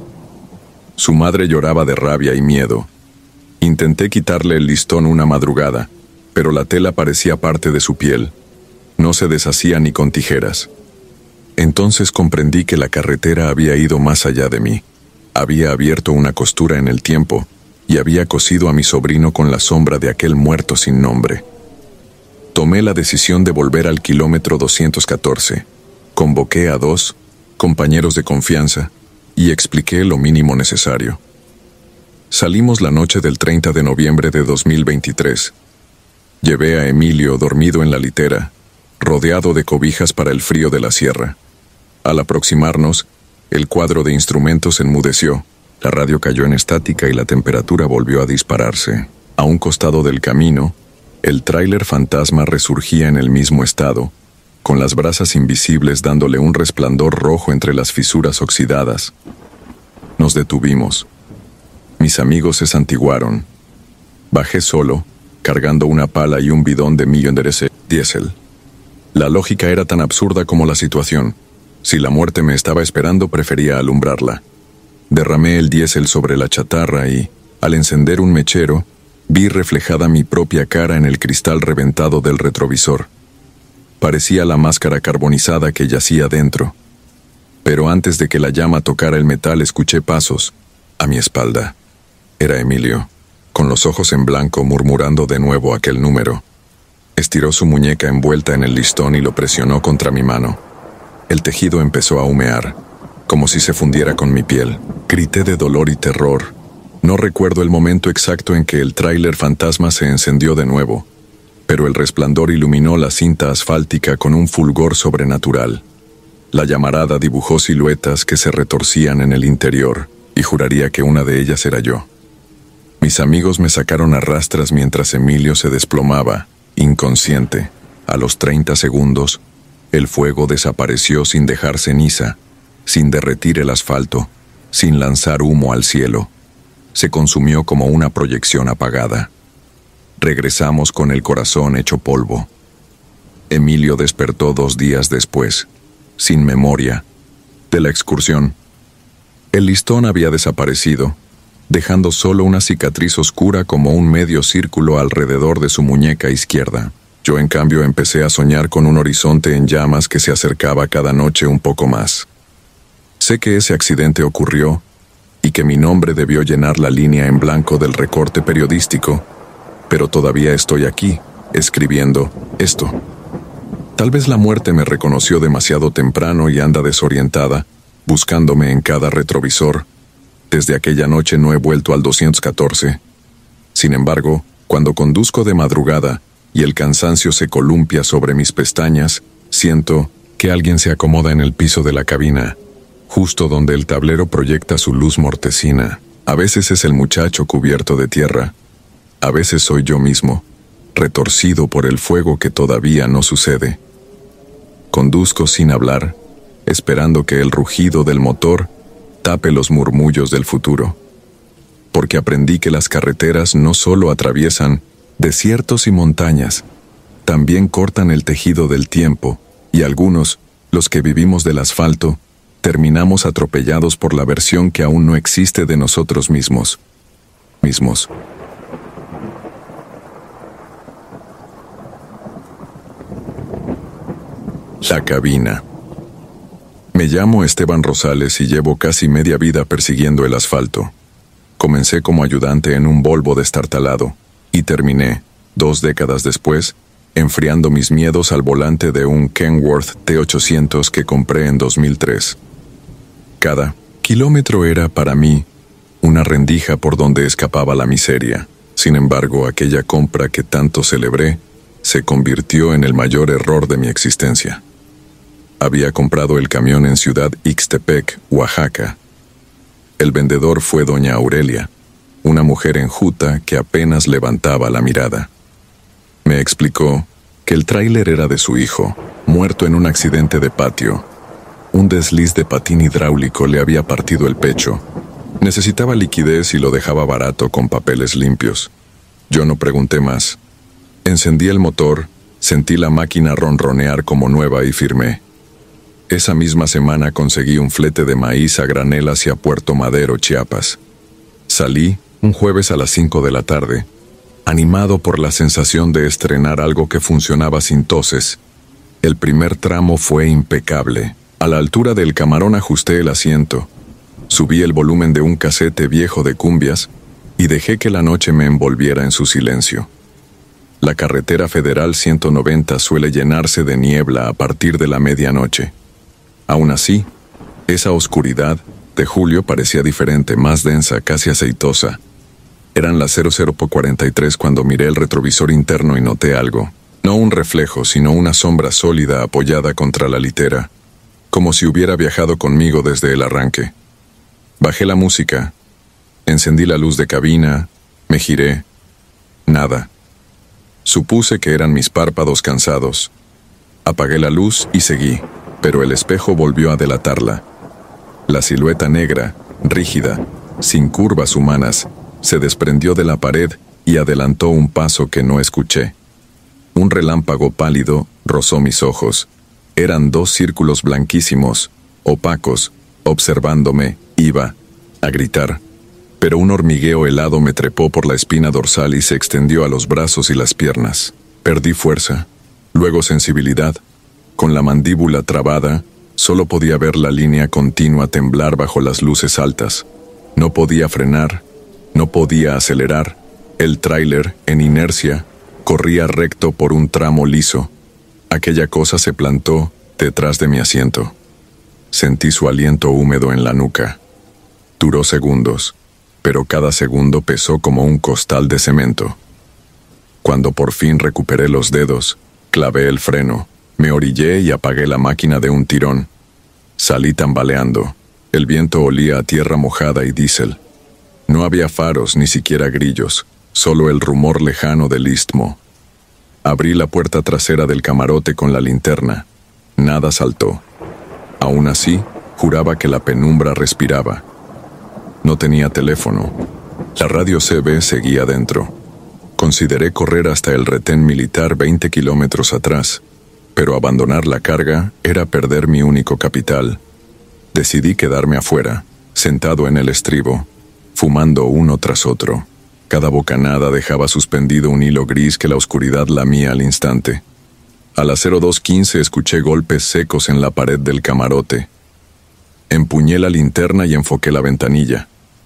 Su madre lloraba de rabia y miedo. Intenté quitarle el listón una madrugada, pero la tela parecía parte de su piel. No se deshacía ni con tijeras. Entonces comprendí que la carretera había ido más allá de mí. Había abierto una costura en el tiempo y había cosido a mi sobrino con la sombra de aquel muerto sin nombre. Tomé la decisión de volver al kilómetro 214. Convoqué a 2 compañeros de confianza y expliqué lo mínimo necesario. Salimos la noche del 30 de noviembre de 2023. Llevé a Emilio dormido en la litera, rodeado de cobijas para el frío de la sierra. Al aproximarnos, el cuadro de instrumentos enmudeció, la radio cayó en estática y la temperatura volvió a dispararse. A un costado del camino, el tráiler fantasma resurgía en el mismo estado, con las brasas invisibles dándole un resplandor rojo entre las fisuras oxidadas. Nos detuvimos. Mis amigos se santiguaron. Bajé solo, cargando una pala y un bidón de millonderese diésel. La lógica era tan absurda como la situación. Si la muerte me estaba esperando, prefería alumbrarla. Derramé el diésel sobre la chatarra y, al encender un mechero, vi reflejada mi propia cara en el cristal reventado del retrovisor. Parecía la máscara carbonizada que yacía dentro. Pero antes de que la llama tocara el metal, escuché pasos a mi espalda. Era Emilio, con los ojos en blanco, murmurando de nuevo aquel número. Estiró su muñeca envuelta en el listón y lo presionó contra mi mano. El tejido empezó a humear, como si se fundiera con mi piel. Grité de dolor y terror. No recuerdo el momento exacto en que el tráiler fantasma se encendió de nuevo, pero el resplandor iluminó la cinta asfáltica con un fulgor sobrenatural. La llamarada dibujó siluetas que se retorcían en el interior, y juraría que una de ellas era yo. Mis amigos me sacaron a rastras mientras Emilio se desplomaba, inconsciente. A los 30 segundos, el fuego desapareció sin dejar ceniza, sin derretir el asfalto, sin lanzar humo al cielo. Se consumió como una proyección apagada. Regresamos con el corazón hecho polvo. Emilio despertó 2 días después, sin memoria, de la excursión. El listón había desaparecido, dejando solo una cicatriz oscura como un medio círculo alrededor de su muñeca izquierda. Yo, en cambio, empecé a soñar con un horizonte en llamas que se acercaba cada noche un poco más. Sé que ese accidente ocurrió y que mi nombre debió llenar la línea en blanco del recorte periodístico, pero todavía estoy aquí, escribiendo esto. Tal vez la muerte me reconoció demasiado temprano y anda desorientada, buscándome en cada retrovisor. Desde aquella noche no he vuelto al 214. Sin embargo, cuando conduzco de madrugada y el cansancio se columpia sobre mis pestañas, siento que alguien se acomoda en el piso de la cabina, justo donde el tablero proyecta su luz mortecina. A veces es el muchacho cubierto de tierra, a veces soy yo mismo, retorcido por el fuego que todavía no sucede. Conduzco sin hablar, esperando que el rugido del motor tape los murmullos del futuro. Porque aprendí que las carreteras no solo atraviesan desiertos y montañas, también cortan el tejido del tiempo, y algunos, los que vivimos del asfalto, terminamos atropellados por la versión que aún no existe de nosotros mismos. La cabina. Me llamo Esteban Rosales y llevo casi media vida persiguiendo el asfalto. Comencé como ayudante en un Volvo destartalado y terminé, 2 décadas después, enfriando mis miedos al volante de un Kenworth T800 que compré en 2003. Cada kilómetro era, para mí, una rendija por donde escapaba la miseria. Sin embargo, aquella compra que tanto celebré se convirtió en el mayor error de mi existencia. Había comprado el camión en Ciudad Ixtepec, Oaxaca. El vendedor fue doña Aurelia, una mujer enjuta que apenas levantaba la mirada. Me explicó que el tráiler era de su hijo, muerto en un accidente de patio. Un desliz de patín hidráulico le había partido el pecho. Necesitaba liquidez y lo dejaba barato con papeles limpios. Yo no pregunté más. Encendí el motor, sentí la máquina ronronear como nueva y firmé. Esa misma semana conseguí un flete de maíz a granel hacia Puerto Madero, Chiapas. Salí un jueves a las 5 de la tarde, animado por la sensación de estrenar algo que funcionaba sin toses. El primer tramo fue impecable. A la altura del Camarón ajusté el asiento, subí el volumen de un casete viejo de cumbias y dejé que la noche me envolviera en su silencio. La carretera federal 190 suele llenarse de niebla a partir de la medianoche. Aún así, esa oscuridad de julio parecía diferente, más densa, casi aceitosa. Eran las 00:43 cuando miré el retrovisor interno y noté algo. No un reflejo, sino una sombra sólida apoyada contra la litera, como si hubiera viajado conmigo desde el arranque. Bajé la música, encendí la luz de cabina, me giré. Nada. Supuse que eran mis párpados cansados. Apagué la luz y seguí, pero el espejo volvió a delatarla. La silueta negra, rígida, sin curvas humanas, se desprendió de la pared y adelantó un paso que no escuché. Un relámpago pálido rozó mis ojos. Eran dos círculos blanquísimos, opacos, observándome. Iba a gritar, pero un hormigueo helado me trepó por la espina dorsal y se extendió a los brazos y las piernas. Perdí fuerza, luego sensibilidad. Con la mandíbula trabada, solo podía ver la línea continua temblar bajo las luces altas. No podía frenar, no podía acelerar. El tráiler, en inercia, corría recto por un tramo liso. Aquella cosa se plantó detrás de mi asiento. Sentí su aliento húmedo en la nuca. Duró segundos, pero cada segundo pesó como un costal de cemento. Cuando por fin recuperé los dedos, clavé el freno, me orillé y apagué la máquina de un tirón. Salí tambaleando. El viento olía a tierra mojada y diésel. No había faros, ni siquiera grillos, solo el rumor lejano del istmo. Abrí la puerta trasera del camarote con la linterna. Nada saltó. Aún así, juraba que la penumbra respiraba. No tenía teléfono. La radio CB seguía dentro. Consideré correr hasta el retén militar 20 kilómetros atrás, pero abandonar la carga era perder mi único capital. Decidí quedarme afuera, sentado en el estribo, fumando uno tras otro. Cada bocanada dejaba suspendido un hilo gris que la oscuridad lamía al instante. A las 02:15 escuché golpes secos en la pared del camarote. Empuñé la linterna y enfoqué la ventanilla.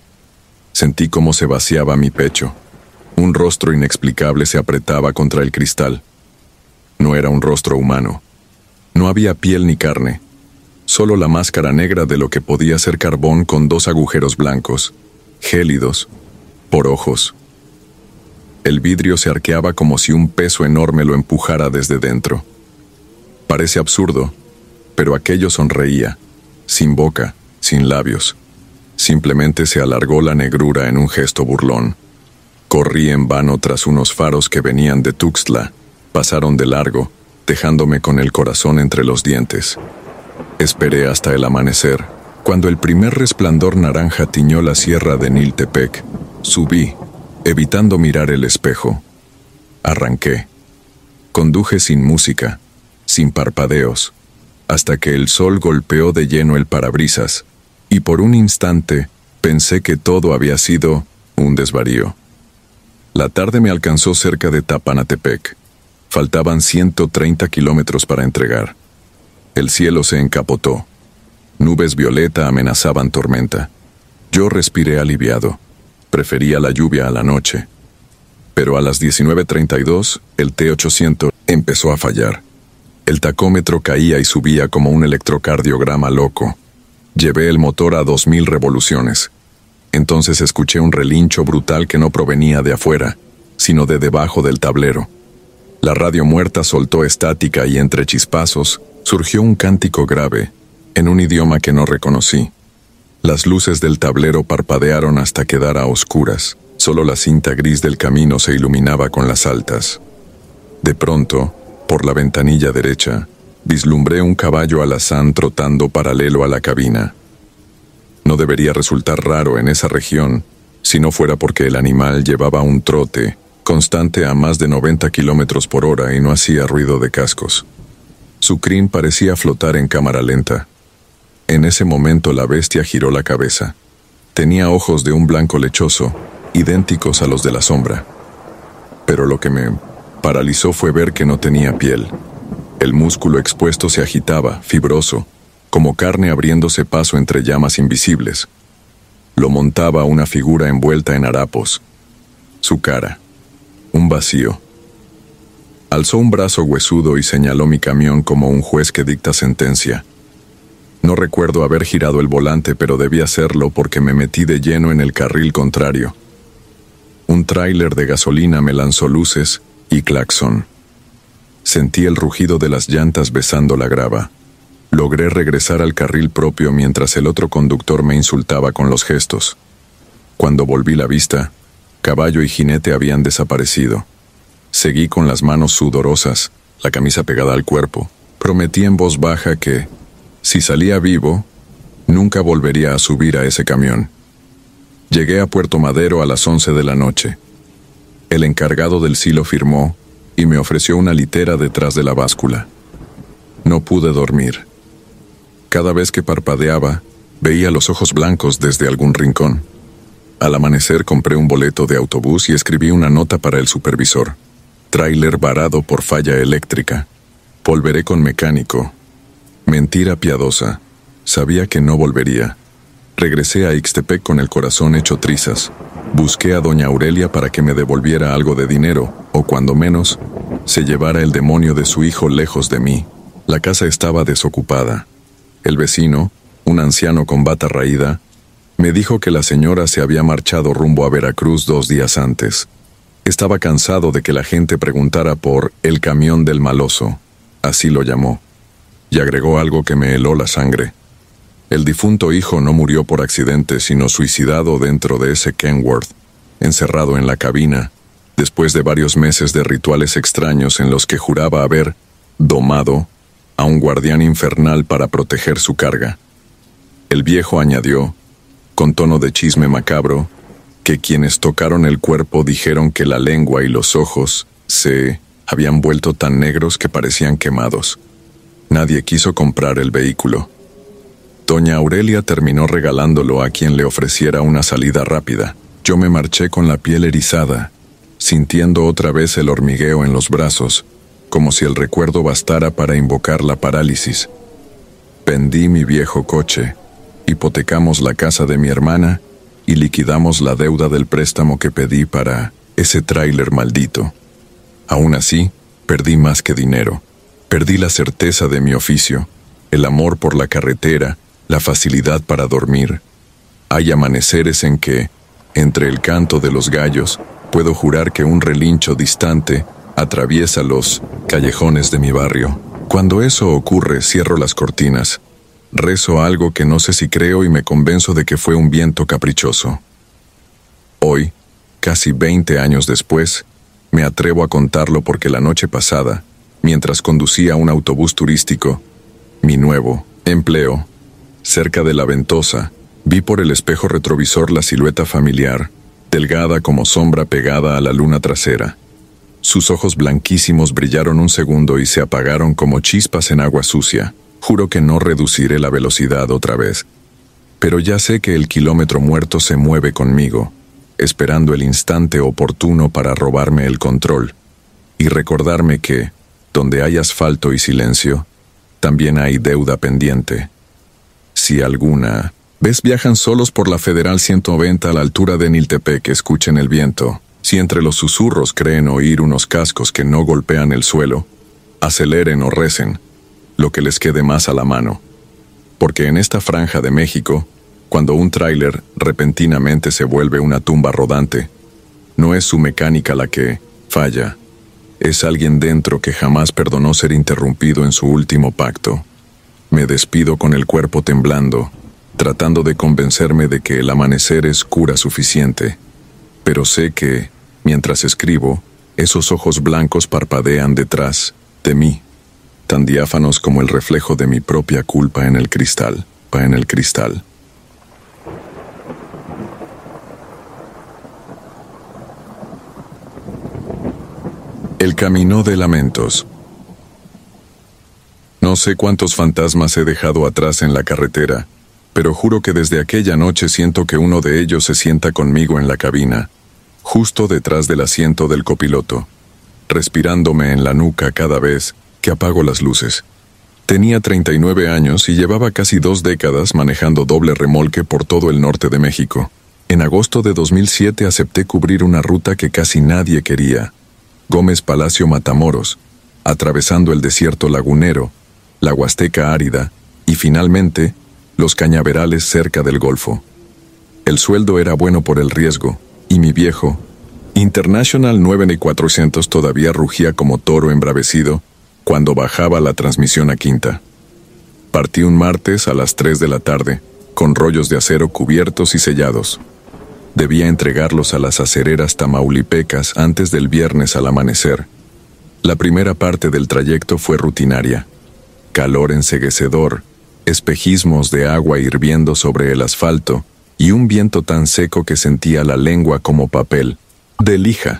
Sentí cómo se vaciaba mi pecho. Un rostro inexplicable se apretaba contra el cristal. No era un rostro humano. No había piel ni carne. Solo la máscara negra de lo que podía ser carbón con dos agujeros blancos, gélidos, por ojos. El vidrio se arqueaba como si un peso enorme lo empujara desde dentro. Parece absurdo, pero aquello sonreía, sin boca, sin labios. Simplemente se alargó la negrura en un gesto burlón. Corrí en vano tras unos faros que venían de Tuxtla. Pasaron de largo, dejándome con el corazón entre los dientes. Esperé hasta el amanecer, cuando el primer resplandor naranja tiñó la sierra de Niltepec. Subí, evitando mirar el espejo. Arranqué. Conduje sin música, sin parpadeos, hasta que el sol golpeó de lleno el parabrisas, y por un instante pensé que todo había sido un desvarío. La tarde me alcanzó cerca de Tapanatepec. Faltaban 130 kilómetros para entregar. El cielo se encapotó. Nubes violeta amenazaban tormenta. Yo respiré aliviado. Prefería la lluvia a la noche. Pero a las 19:32, el T-800 empezó a fallar. El tacómetro caía y subía como un electrocardiograma loco. Llevé el motor a 2000 revoluciones. Entonces escuché un relincho brutal que no provenía de afuera, sino de debajo del tablero. La radio muerta soltó estática y entre chispazos surgió un cántico grave, en un idioma que no reconocí. Las luces del tablero parpadearon hasta quedar a oscuras. Solo la cinta gris del camino se iluminaba con las altas. De pronto, por la ventanilla derecha, Vislumbré un caballo alazán trotando paralelo a la cabina. No debería resultar raro en esa región, si no fuera porque el animal llevaba un trote constante a más de 90 kilómetros por hora y no hacía ruido de cascos. Su crin parecía flotar en cámara lenta. En ese momento la bestia giró la cabeza. Tenía ojos de un blanco lechoso, idénticos a los de la sombra. Pero lo que me paralizó fue ver que no tenía piel. El músculo expuesto se agitaba, fibroso, como carne abriéndose paso entre llamas invisibles. Lo montaba una figura envuelta en harapos. Su cara, un vacío. Alzó un brazo huesudo y señaló mi camión como un juez que dicta sentencia. No recuerdo haber girado el volante, pero debí hacerlo porque me metí de lleno en el carril contrario. Un tráiler de gasolina me lanzó luces y claxon. Sentí el rugido de las llantas besando la grava. Logré regresar al carril propio mientras el otro conductor me insultaba con los gestos. Cuando volví la vista, caballo y jinete habían desaparecido. Seguí con las manos sudorosas, la camisa pegada al cuerpo. Prometí en voz baja que, si salía vivo, nunca volvería a subir a ese camión. Llegué a Puerto Madero a las 11 de la noche. El encargado del silo firmó y me ofreció una litera detrás de la báscula. No pude dormir. Cada vez que parpadeaba, veía los ojos blancos desde algún rincón. Al amanecer compré un boleto de autobús y escribí una nota para el supervisor. Tráiler varado por falla eléctrica. Volveré con mecánico. Mentira piadosa. Sabía que no volvería. Regresé a Ixtepec con el corazón hecho trizas. Busqué a doña Aurelia para que me devolviera algo de dinero, o cuando menos, se llevara el demonio de su hijo lejos de mí. La casa estaba desocupada. El vecino, un anciano con bata raída, me dijo que la señora se había marchado rumbo a Veracruz 2 días antes. Estaba cansado de que la gente preguntara por el camión del maloso, así lo llamó, y agregó algo que me heló la sangre. El difunto hijo no murió por accidente, sino suicidado dentro de ese Kenworth, encerrado en la cabina, después de varios meses de rituales extraños en los que juraba haber domado a un guardián infernal para proteger su carga. El viejo añadió, con tono de chisme macabro, que quienes tocaron el cuerpo dijeron que la lengua y los ojos se habían vuelto tan negros que parecían quemados. Nadie quiso comprar el vehículo. Doña Aurelia terminó regalándolo a quien le ofreciera una salida rápida. Yo me marché con la piel erizada, sintiendo otra vez el hormigueo en los brazos, como si el recuerdo bastara para invocar la parálisis. Vendí mi viejo coche, hipotecamos la casa de mi hermana y liquidamos la deuda del préstamo que pedí para ese tráiler maldito. Aún así, perdí más que dinero. Perdí la certeza de mi oficio, el amor por la carretera, la facilidad para dormir. Hay amaneceres en que, entre el canto de los gallos, puedo jurar que un relincho distante atraviesa los callejones de mi barrio. Cuando eso ocurre, cierro las cortinas. Rezo algo que no sé si creo y me convenzo de que fue un viento caprichoso. Hoy, casi 20 años después, me atrevo a contarlo porque la noche pasada, mientras conducía un autobús turístico, mi nuevo empleo, cerca de La Ventosa, vi por el espejo retrovisor la silueta familiar, delgada como sombra pegada a la luna trasera. Sus ojos blanquísimos brillaron un segundo y se apagaron como chispas en agua sucia. Juro que no reduciré la velocidad otra vez. Pero ya sé que el kilómetro muerto se mueve conmigo, esperando el instante oportuno para robarme el control y recordarme que, donde hay asfalto y silencio, también hay deuda pendiente. Si alguna vez viajan solos por la Federal 190 a la altura de Niltepec, escuchen el viento. Si entre los susurros creen oír unos cascos que no golpean el suelo, aceleren o recen, lo que les quede más a la mano. Porque en esta franja de México, cuando un tráiler repentinamente se vuelve una tumba rodante, no es su mecánica la que falla, es alguien dentro que jamás perdonó ser interrumpido en su último pacto. Me despido con el cuerpo temblando, tratando de convencerme de que el amanecer es cura suficiente, pero sé que, mientras escribo, esos ojos blancos parpadean detrás de mí. tan diáfanos como el reflejo de mi propia culpa en el cristal. El camino de lamentos. No sé cuántos fantasmas he dejado atrás en la carretera, pero juro que desde aquella noche siento que uno de ellos se sienta conmigo en la cabina, justo detrás del asiento del copiloto, respirándome en la nuca cada vez que apago las luces. Tenía 39 años y llevaba casi 2 décadas manejando doble remolque por todo el norte de México. En agosto de 2007 acepté cubrir una ruta que casi nadie quería, Gómez Palacio Matamoros, atravesando el desierto lagunero, la Huasteca árida y finalmente los cañaverales cerca del Golfo. El sueldo era bueno por el riesgo y mi viejo International 9400 todavía rugía como toro embravecido cuando bajaba la transmisión a quinta. Partí un martes a las 3 de la tarde, con rollos de acero cubiertos y sellados. Debía entregarlos a las acereras tamaulipecas antes del viernes al amanecer. La primera parte del trayecto fue rutinaria. Calor enceguecedor, espejismos de agua hirviendo sobre el asfalto y un viento tan seco que sentía la lengua como papel, de lija.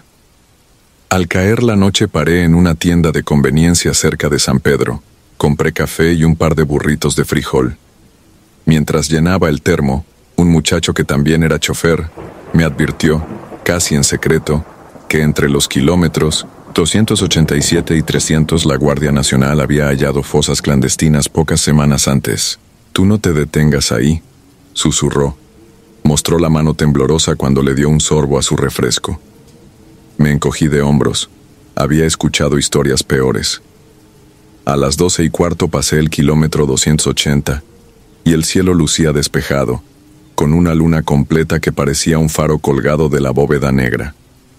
Al caer la noche paré en una tienda de conveniencia cerca de San Pedro. Compré café y un par de burritos de frijol. Mientras llenaba el termo, un muchacho que también era chofer me advirtió, casi en secreto, que entre los kilómetros 287 y 300 la Guardia Nacional había hallado fosas clandestinas pocas semanas antes. «Tú no te detengas ahí», susurró. Mostró la mano temblorosa cuando le dio un sorbo a su refresco. Me encogí de hombros. Había escuchado historias peores. A las 12:15 pasé el kilómetro 280 y el cielo lucía despejado, con una luna completa que parecía un faro colgado de la bóveda negra.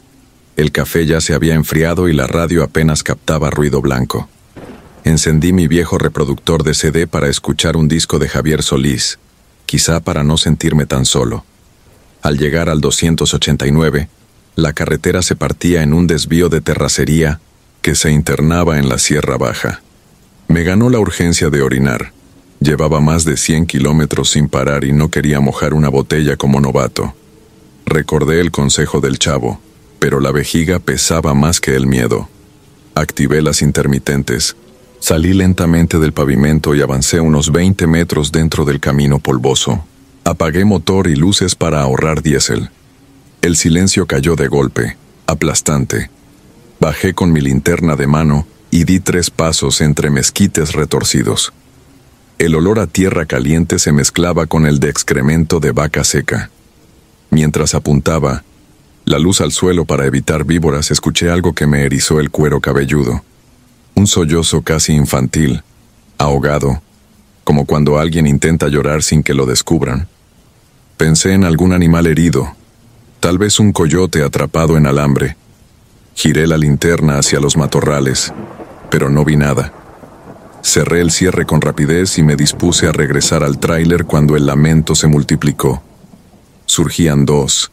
El café ya se había enfriado y la radio apenas captaba ruido blanco. Encendí mi viejo reproductor de CD para escuchar un disco de Javier Solís, quizá para no sentirme tan solo. Al llegar al 289, la carretera se partía en un desvío de terracería que se internaba en la Sierra Baja. Me ganó la urgencia de orinar. Llevaba más de 100 kilómetros sin parar y no quería mojar una botella como novato. Recordé el consejo del chavo, pero la vejiga pesaba más que el miedo. Activé las intermitentes, salí lentamente del pavimento y avancé unos 20 metros dentro del camino polvoso. Apagué motor y luces para ahorrar diésel. El silencio cayó de golpe, aplastante. Bajé con mi linterna de mano y di 3 pasos entre mezquites retorcidos. El olor a tierra caliente se mezclaba con el de excremento de vaca seca. Mientras apuntaba la luz al suelo para evitar víboras, escuché algo que me erizó el cuero cabelludo. Un sollozo casi infantil, ahogado, como cuando alguien intenta llorar sin que lo descubran. Pensé en algún animal herido, tal vez un coyote atrapado en alambre. Giré la linterna hacia los matorrales, pero no vi nada. Cerré el cierre con rapidez y me dispuse a regresar al tráiler cuando el lamento se multiplicó. Surgían 2,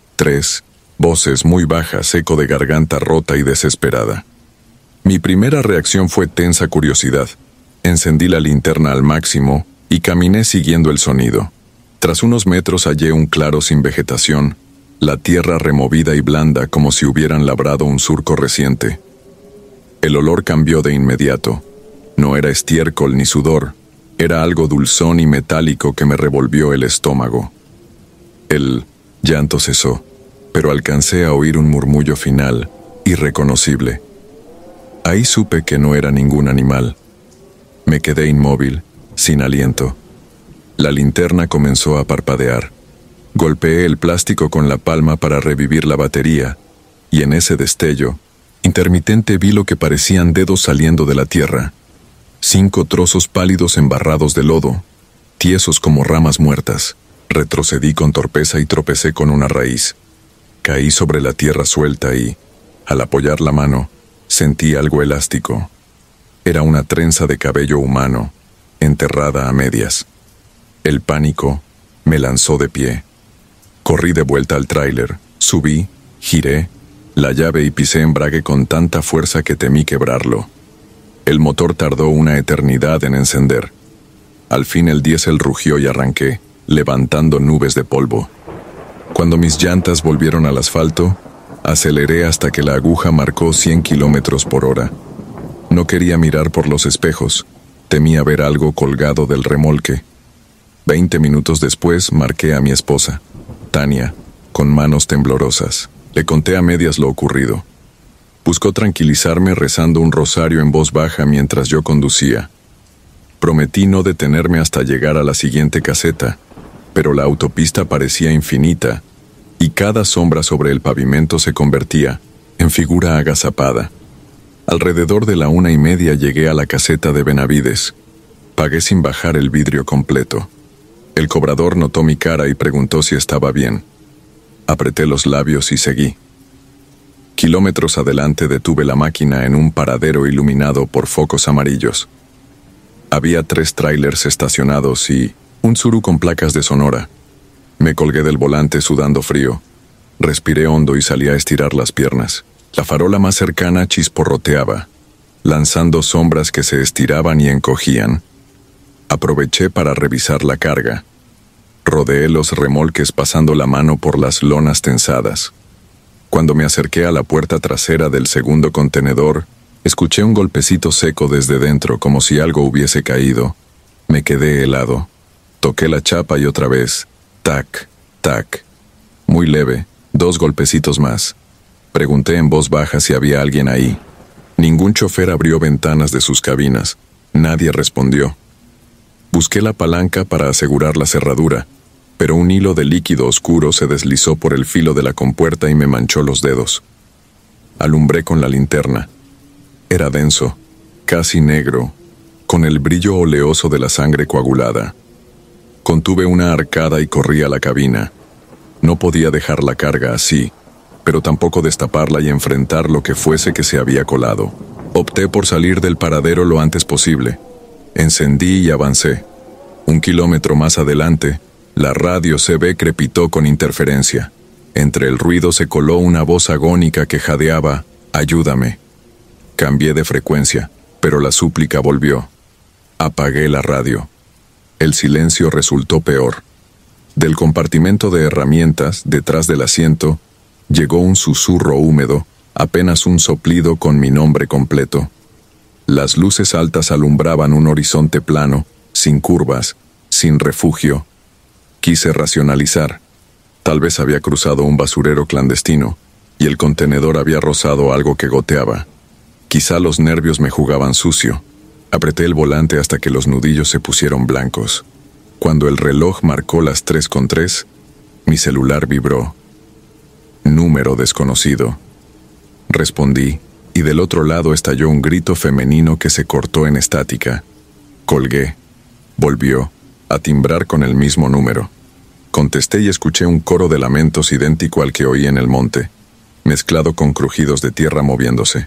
3 voces muy bajas, eco de garganta rota y desesperada. Mi primera reacción fue tensa curiosidad. Encendí la linterna al máximo y caminé siguiendo el sonido. Tras unos metros hallé un claro sin vegetación, la tierra removida y blanda como si hubieran labrado un surco reciente. El olor cambió de inmediato. No era estiércol ni sudor, era algo dulzón y metálico que me revolvió el estómago. El llanto cesó, pero alcancé a oír un murmullo final, irreconocible. Ahí supe que no era ningún animal. Me quedé inmóvil, sin aliento. La linterna comenzó a parpadear. Golpeé el plástico con la palma para revivir la batería, y en ese destello, intermitente vi lo que parecían dedos saliendo de la tierra. 5 trozos pálidos embarrados de lodo, tiesos como ramas muertas. Retrocedí con torpeza y tropecé con una raíz. Caí sobre la tierra suelta y, al apoyar la mano, sentí algo elástico. Era una trenza de cabello humano, enterrada a medias. El pánico me lanzó de pie. Corrí de vuelta al tráiler, subí, giré la llave y pisé embrague con tanta fuerza que temí quebrarlo. El motor tardó una eternidad en encender. Al fin el diésel rugió y arranqué, levantando nubes de polvo. Cuando mis llantas volvieron al asfalto, aceleré hasta que la aguja marcó 100 kilómetros por hora. No quería mirar por los espejos, temía ver algo colgado del remolque. 20 minutos después marqué a mi esposa, Tania, con manos temblorosas. Le conté a medias lo ocurrido. Buscó tranquilizarme rezando un rosario en voz baja mientras yo conducía. Prometí no detenerme hasta llegar a la siguiente caseta, pero la autopista parecía infinita, y cada sombra sobre el pavimento se convertía en figura agazapada. Alrededor de la 1:30 llegué a la caseta de Benavides. Pagué sin bajar el vidrio completo. El cobrador notó mi cara y preguntó si estaba bien. Apreté los labios y seguí. Kilómetros adelante detuve la máquina en un paradero iluminado por focos amarillos. Había 3 tráilers estacionados y un Tsuru con placas de Sonora. Me colgué del volante sudando frío. Respiré hondo y salí a estirar las piernas. La farola más cercana chisporroteaba, lanzando sombras que se estiraban y encogían. Aproveché para revisar la carga. Rodeé los remolques pasando la mano por las lonas tensadas. Cuando me acerqué a la puerta trasera del segundo contenedor, escuché un golpecito seco desde dentro, como si algo hubiese caído. Me quedé helado. Toqué la chapa y otra vez. Tac, tac. Muy leve, 2 golpecitos más. Pregunté en voz baja si había alguien ahí. Ningún chofer abrió ventanas de sus cabinas. Nadie respondió. Busqué la palanca para asegurar la cerradura, pero un hilo de líquido oscuro se deslizó por el filo de la compuerta y me manchó los dedos. Alumbré con la linterna. Era denso, casi negro, con el brillo oleoso de la sangre coagulada. Contuve una arcada y corrí a la cabina. No podía dejar la carga así, pero tampoco destaparla y enfrentar lo que fuese que se había colado. Opté por salir del paradero lo antes posible. Encendí y avancé. 1 kilómetro más adelante, la radio CB crepitó con interferencia. Entre el ruido se coló una voz agónica que jadeaba: «Ayúdame». Cambié de frecuencia, pero la súplica volvió. Apagué la radio. El silencio resultó peor. Del compartimento de herramientas, detrás del asiento, llegó un susurro húmedo, apenas un soplido con mi nombre completo. Las luces altas alumbraban un horizonte plano, sin curvas, sin refugio. Quise racionalizar. Tal vez había cruzado un basurero clandestino, y el contenedor había rozado algo que goteaba. Quizá los nervios me jugaban sucio. Apreté el volante hasta que los nudillos se pusieron blancos. Cuando el reloj marcó las 3:03, mi celular vibró. Número desconocido. Respondí, y del otro lado estalló un grito femenino que se cortó en estática. Colgué. Volvió a timbrar con el mismo número. Contesté y escuché un coro de lamentos idéntico al que oí en el monte, mezclado con crujidos de tierra moviéndose.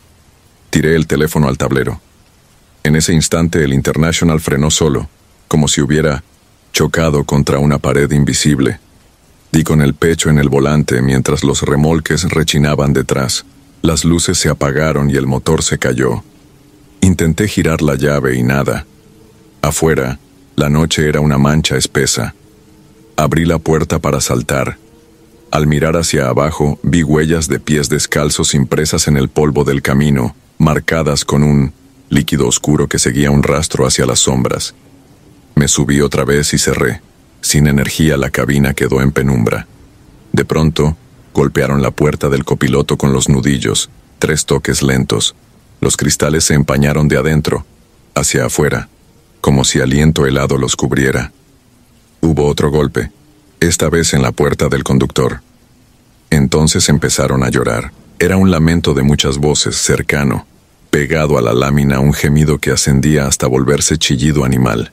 Tiré el teléfono al tablero. En ese instante el International frenó solo, como si hubiera chocado contra una pared invisible. Di con el pecho en el volante mientras los remolques rechinaban detrás. Las luces se apagaron y el motor se cayó. Intenté girar la llave y nada. Afuera, la noche era una mancha espesa. Abrí la puerta para saltar. Al mirar hacia abajo, vi huellas de pies descalzos impresas en el polvo del camino, marcadas con un líquido oscuro que seguía un rastro hacia las sombras. Me subí otra vez y cerré. Sin energía, la cabina quedó en penumbra. De pronto, golpearon la puerta del copiloto con los nudillos, 3 toques lentos. Los cristales se empañaron de adentro, hacia afuera, como si aliento helado los cubriera. Hubo otro golpe, esta vez en la puerta del conductor. Entonces empezaron a llorar. Era un lamento de muchas voces, cercano, pegado a la lámina, un gemido que ascendía hasta volverse chillido animal.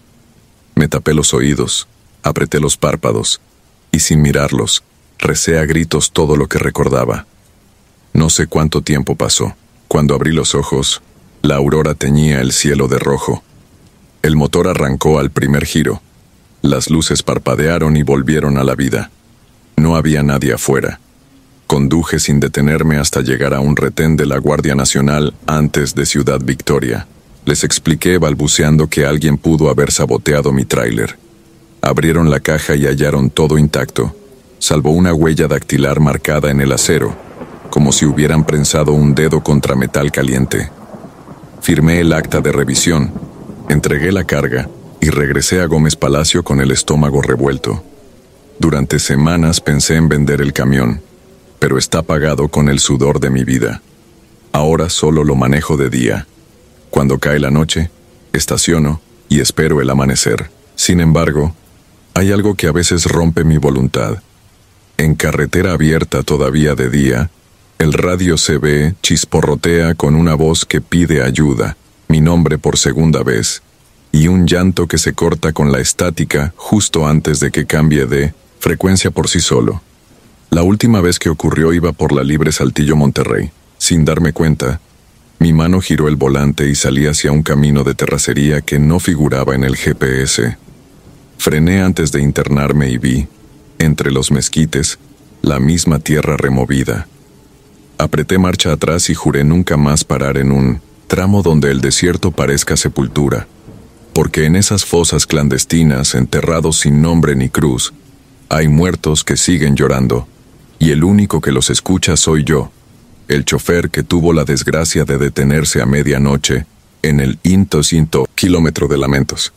Me tapé los oídos, apreté los párpados, y sin mirarlos, recé a gritos todo lo que recordaba. No sé cuánto tiempo pasó. Cuando abrí los ojos, la aurora teñía el cielo de rojo. El motor arrancó al primer giro. Las luces parpadearon y volvieron a la vida. No había nadie afuera. Conduje sin detenerme hasta llegar a un retén de la Guardia Nacional antes de Ciudad Victoria. Les expliqué balbuceando que alguien pudo haber saboteado mi tráiler. Abrieron la caja y hallaron todo intacto, salvo una huella dactilar marcada en el acero, como si hubieran prensado un dedo contra metal caliente. Firmé el acta de revisión, entregué la carga y regresé a Gómez Palacio con el estómago revuelto. Durante semanas pensé en vender el camión, pero está pagado con el sudor de mi vida. Ahora solo lo manejo de día. Cuando cae la noche, estaciono y espero el amanecer. Sin embargo, hay algo que a veces rompe mi voluntad. En carretera abierta todavía de día, el radio CB chisporrotea con una voz que pide ayuda, mi nombre por segunda vez, y un llanto que se corta con la estática justo antes de que cambie de frecuencia por sí solo. La última vez que ocurrió iba por la libre Saltillo Monterrey. Sin darme cuenta, mi mano giró el volante y salí hacia un camino de terracería que no figuraba en el GPS. Frené antes de internarme y vi, entre los mezquites, la misma tierra removida. Apreté marcha atrás y juré nunca más parar en un tramo donde el desierto parezca sepultura, porque en esas fosas clandestinas, enterrados sin nombre ni cruz, hay muertos que siguen llorando, y el único que los escucha soy yo, el chofer que tuvo la desgracia de detenerse a medianoche en el kilómetro de lamentos.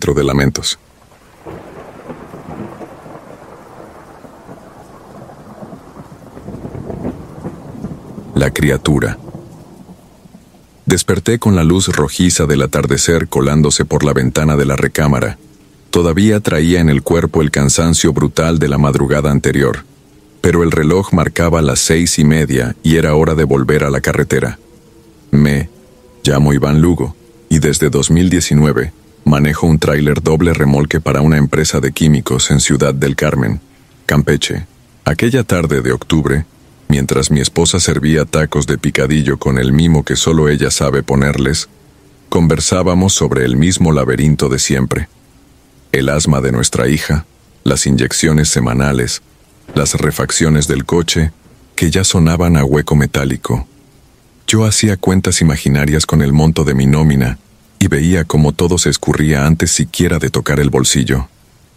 La criatura. Desperté con la luz rojiza del atardecer colándose por la ventana de la recámara. Todavía traía en el cuerpo el cansancio brutal de la madrugada anterior, pero el reloj marcaba las 6:30 y era hora de volver a la carretera. Me llamo Iván Lugo y desde 2019 manejo un tráiler doble remolque para una empresa de químicos en Ciudad del Carmen, Campeche. Aquella tarde de octubre, mientras mi esposa servía tacos de picadillo con el mimo que solo ella sabe ponerles, conversábamos sobre el mismo laberinto de siempre. El asma de nuestra hija, las inyecciones semanales, las refacciones del coche, que ya sonaban a hueco metálico. Yo hacía cuentas imaginarias con el monto de mi nómina y veía cómo todo se escurría antes siquiera de tocar el bolsillo.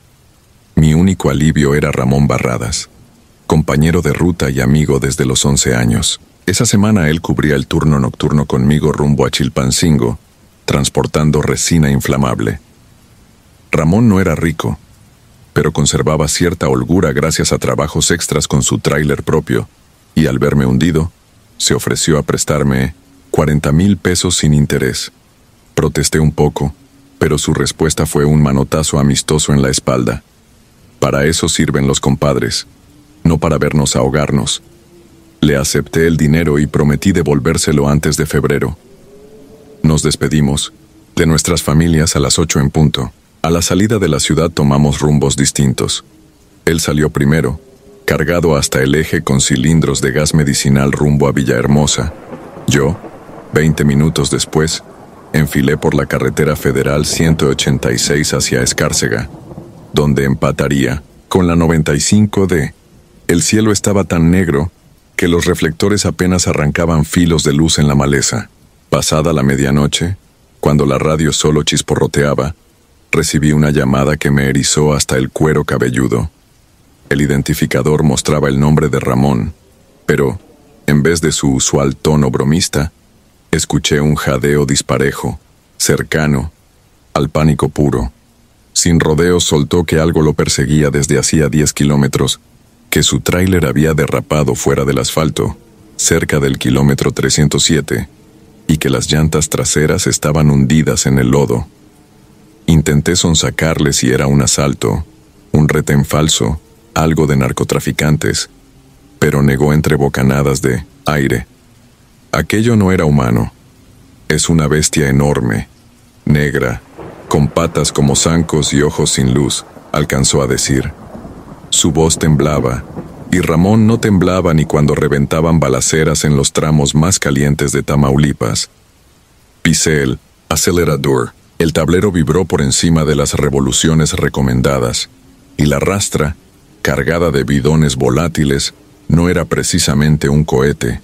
Mi único alivio era Ramón Barradas, compañero de ruta y amigo desde los 11 años. Esa semana él cubría el turno nocturno conmigo rumbo a Chilpancingo, transportando resina inflamable. Ramón no era rico, pero conservaba cierta holgura gracias a trabajos extras con su tráiler propio, y al verme hundido, se ofreció a prestarme 40,000 pesos sin interés. Protesté un poco, pero su respuesta fue un manotazo amistoso en la espalda. Para eso sirven los compadres, no para vernos ahogarnos. Le acepté el dinero y prometí devolvérselo antes de febrero. Nos despedimos de nuestras familias a las 8 en punto. A la salida de la ciudad tomamos rumbos distintos. Él salió primero, cargado hasta el eje con cilindros de gas medicinal rumbo a Villahermosa. Yo, 20 minutos después, enfilé por la carretera federal 186 hacia Escárcega, donde empataría con la 95D. El cielo estaba tan negro que los reflectores apenas arrancaban filos de luz en la maleza. Pasada la medianoche, cuando la radio solo chisporroteaba, recibí una llamada que me erizó hasta el cuero cabelludo. El identificador mostraba el nombre de Ramón, pero, en vez de su usual tono bromista, escuché un jadeo disparejo, cercano, al pánico puro. Sin rodeos soltó que algo lo perseguía desde hacía 10 kilómetros, que su tráiler había derrapado fuera del asfalto, cerca del kilómetro 307, y que las llantas traseras estaban hundidas en el lodo. Intenté sonsacarle si era un asalto, un retén falso, algo de narcotraficantes, pero negó entre bocanadas de aire. Aquello no era humano. Es una bestia enorme, negra, con patas como zancos y ojos sin luz, alcanzó a decir. Su voz temblaba, y Ramón no temblaba ni cuando reventaban balaceras en los tramos más calientes de Tamaulipas. Pisé el acelerador. El tablero vibró por encima de las revoluciones recomendadas, y la rastra, cargada de bidones volátiles, No era precisamente un cohete.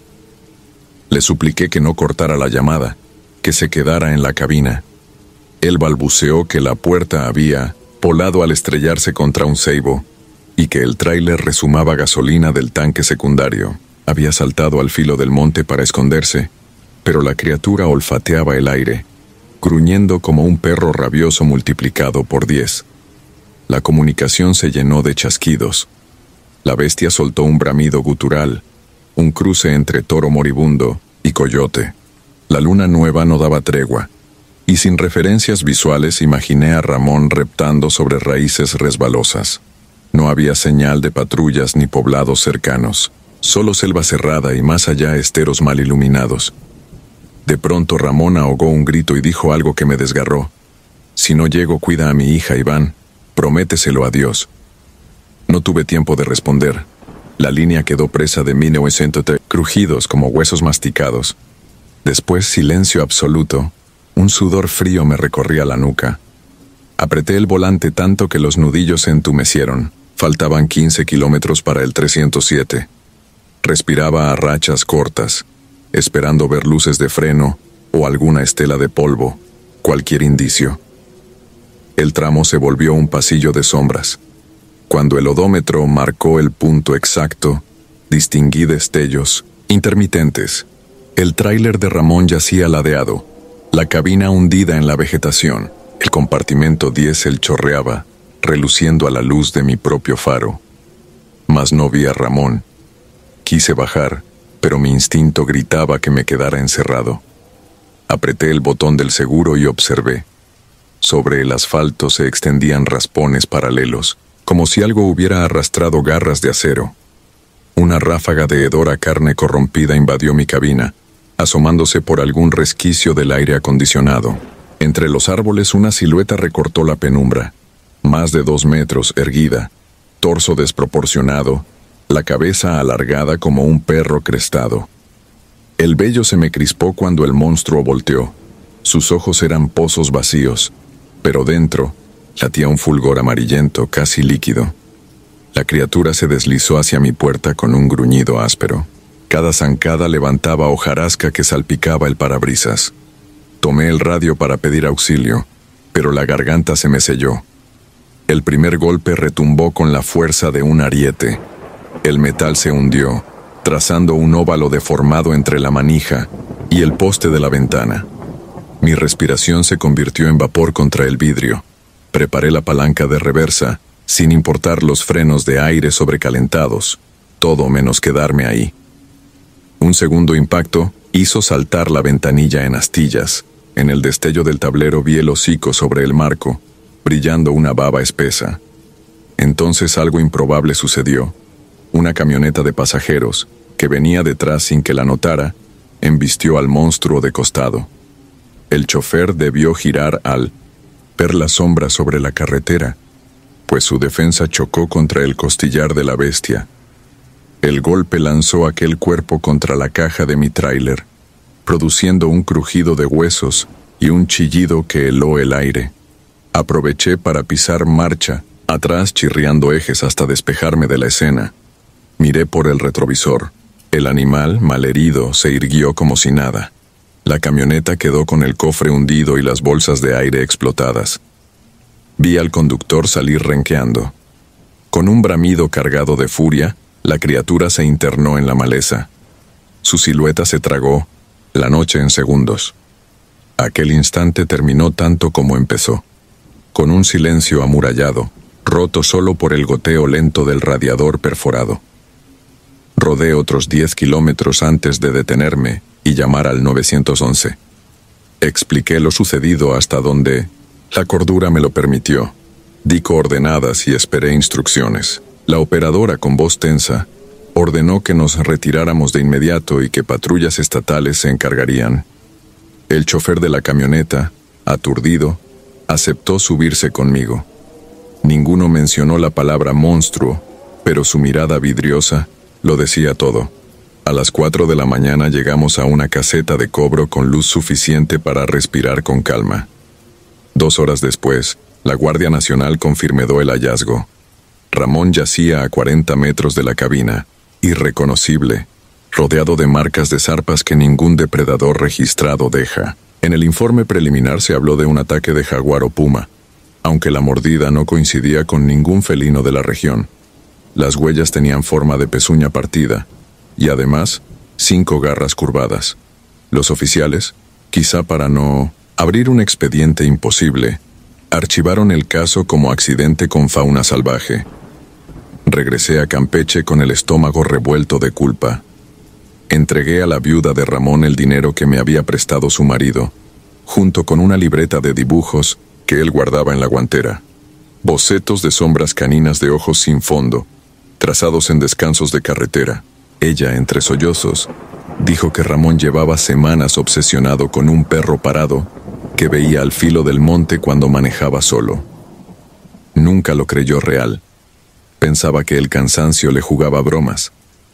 Le supliqué que no cortara la llamada, que se quedara en la cabina. Él balbuceó que la puerta había volado al estrellarse contra un ceibo y que el tráiler resumaba gasolina del tanque secundario. Había saltado al filo del monte para esconderse, pero la criatura olfateaba el aire, gruñendo como un perro rabioso multiplicado por 10. La comunicación se llenó de chasquidos. La bestia soltó un bramido gutural, un cruce entre toro moribundo y coyote. La luna nueva no daba tregua, y sin referencias visuales imaginé a Ramón reptando sobre raíces resbalosas. No había señal de patrullas ni poblados cercanos, solo selva cerrada y más allá esteros mal iluminados. De pronto Ramón ahogó un grito y dijo algo que me desgarró. Si no llego, cuida a mi hija, Iván. Prométeselo a Dios. No tuve tiempo de responder. La línea quedó presa de 1903 crujidos como huesos masticados. Después silencio absoluto. Un sudor frío me recorría la nuca. Apreté el volante tanto que los nudillos se entumecieron. Faltaban 15 kilómetros para el 307. Respiraba a rachas cortas, esperando ver luces de freno o alguna estela de polvo, cualquier indicio. El tramo se volvió un pasillo de sombras. Cuando el odómetro marcó el punto exacto, distinguí destellos intermitentes. El tráiler de Ramón yacía ladeado, la cabina hundida en la vegetación. El compartimento diésel chorreaba, reluciendo a la luz de mi propio faro. Mas no vi a Ramón. Quise bajar, pero mi instinto gritaba que me quedara encerrado. Apreté el botón del seguro y observé. Sobre el asfalto se extendían raspones paralelos, como si algo hubiera arrastrado garras de acero. Una ráfaga de hedora carne corrompida invadió mi cabina, asomándose por algún resquicio del aire acondicionado. Entre los árboles una silueta recortó la penumbra, más de 2 metros, erguida, torso desproporcionado, la cabeza alargada como un perro crestado. El vello se me crispó cuando el monstruo volteó. Sus ojos eran pozos vacíos, pero dentro latía un fulgor amarillento, casi líquido. La criatura se deslizó hacia mi puerta con un gruñido áspero. Cada zancada levantaba hojarasca que salpicaba el parabrisas. Tomé el radio para pedir auxilio, pero la garganta se me selló. El primer golpe retumbó con la fuerza de un ariete. El metal se hundió, trazando un óvalo deformado entre la manija y el poste de la ventana. Mi respiración se convirtió en vapor contra el vidrio. Preparé la palanca de reversa, sin importar los frenos de aire sobrecalentados, todo menos quedarme ahí. Un segundo impacto hizo saltar la ventanilla en astillas. En el destello del tablero vi el hocico sobre el marco, brillando una baba espesa. Entonces algo improbable sucedió. Una camioneta de pasajeros, que venía detrás sin que la notara, embistió al monstruo de costado. El chofer debió girar al ver la sombra sobre la carretera, pues su defensa chocó contra el costillar de la bestia. El golpe lanzó aquel cuerpo contra la caja de mi tráiler, produciendo un crujido de huesos y un chillido que heló el aire. Aproveché para pisar marcha, atrás chirriando ejes hasta despejarme de la escena. Miré por el retrovisor. El animal, malherido, se irguió como si nada. La camioneta quedó con el cofre hundido y las bolsas de aire explotadas. Vi al conductor salir renqueando. Con un bramido cargado de furia, la criatura se internó en la maleza. Su silueta se tragó la noche en segundos. Aquel instante terminó tanto como empezó, con un silencio amurallado, roto solo por el goteo lento del radiador perforado. Rodé otros 10 kilómetros antes de detenerme y llamar al 911. Expliqué lo sucedido hasta donde la cordura me lo permitió. Di coordenadas y esperé instrucciones. La operadora, con voz tensa, ordenó que nos retiráramos de inmediato y que patrullas estatales se encargarían. El chofer de la camioneta, aturdido, aceptó subirse conmigo. Ninguno mencionó la palabra monstruo, pero su mirada vidriosa lo decía todo. A las 4 de la mañana llegamos a una caseta de cobro con luz suficiente para respirar con calma. 2 horas después, la Guardia Nacional confirmó el hallazgo. Ramón yacía a 40 metros de la cabina, irreconocible, rodeado de marcas de zarpas que ningún depredador registrado deja. En el informe preliminar se habló de un ataque de jaguar o puma, aunque la mordida no coincidía con ningún felino de la región. Las huellas tenían forma de pezuña partida, y además, 5 garras curvadas. Los oficiales, quizá para no abrir un expediente imposible, archivaron el caso como accidente con fauna salvaje. Regresé a Campeche con el estómago revuelto de culpa. Entregué a la viuda de Ramón el dinero que me había prestado su marido, junto con una libreta de dibujos que él guardaba en la guantera. Bocetos de sombras caninas de ojos sin fondo, trazados en descansos de carretera. Ella, entre sollozos, dijo que Ramón llevaba semanas obsesionado con un perro parado que veía al filo del monte cuando manejaba solo. Nunca lo creyó real. Pensaba que el cansancio le jugaba bromas.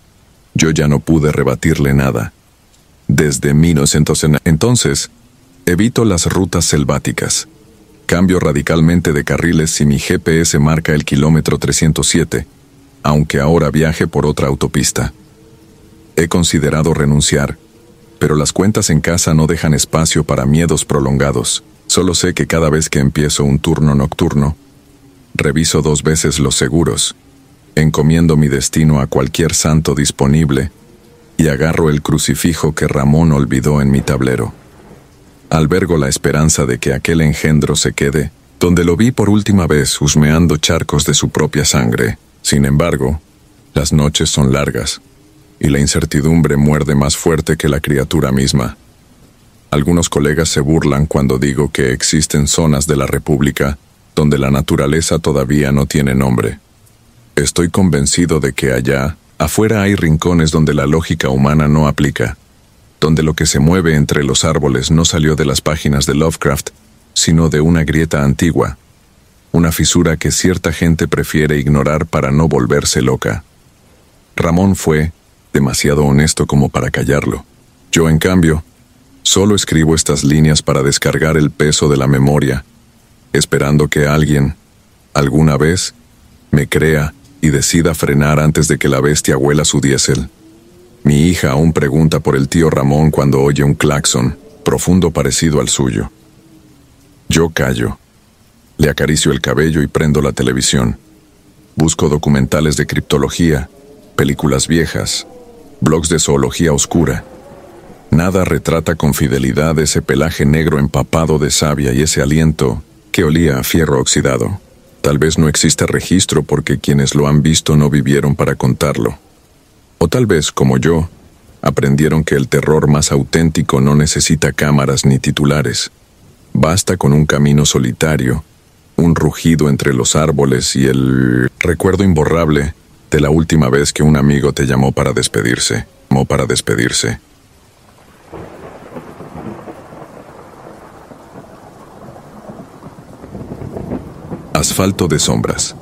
Yo ya no pude rebatirle nada. Desde 1900 entonces, evito las rutas selváticas. Cambio radicalmente de carriles si mi GPS marca el kilómetro 307, aunque ahora viaje por otra autopista. He considerado renunciar, pero las cuentas en casa no dejan espacio para miedos prolongados. Solo sé que cada vez que empiezo un turno nocturno, reviso 2 veces los seguros, encomiendo mi destino a cualquier santo disponible y agarro el crucifijo que Ramón olvidó en mi tablero. Albergo la esperanza de que aquel engendro se quede donde lo vi por última vez husmeando charcos de su propia sangre. Sin embargo, las noches son largas y la incertidumbre muerde más fuerte que la criatura misma. Algunos colegas se burlan cuando digo que existen zonas de la República donde la naturaleza todavía no tiene nombre. Estoy convencido de que allá, afuera hay rincones donde la lógica humana no aplica, donde lo que se mueve entre los árboles no salió de las páginas de Lovecraft, sino de una grieta antigua, una fisura que cierta gente prefiere ignorar para no volverse loca. Ramón fue demasiado honesto como para callarlo. Yo, en cambio, solo escribo estas líneas para descargar el peso de la memoria, esperando que alguien, alguna vez, me crea y decida frenar antes de que la bestia huela su diésel. Mi hija aún pregunta por el tío Ramón cuando oye un claxon, profundo parecido al suyo. Yo callo. Le acaricio el cabello y prendo la televisión. Busco documentales de criptología, películas viejas, blogs de zoología oscura. Nada retrata con fidelidad ese pelaje negro empapado de savia y ese aliento que olía a fierro oxidado. Tal vez no exista registro porque quienes lo han visto no vivieron para contarlo. O tal vez, como yo, aprendieron que el terror más auténtico no necesita cámaras ni titulares. Basta con un camino solitario, un rugido entre los árboles y el recuerdo imborrable de la última vez que un amigo te llamó para despedirse. Asfalto de sombras.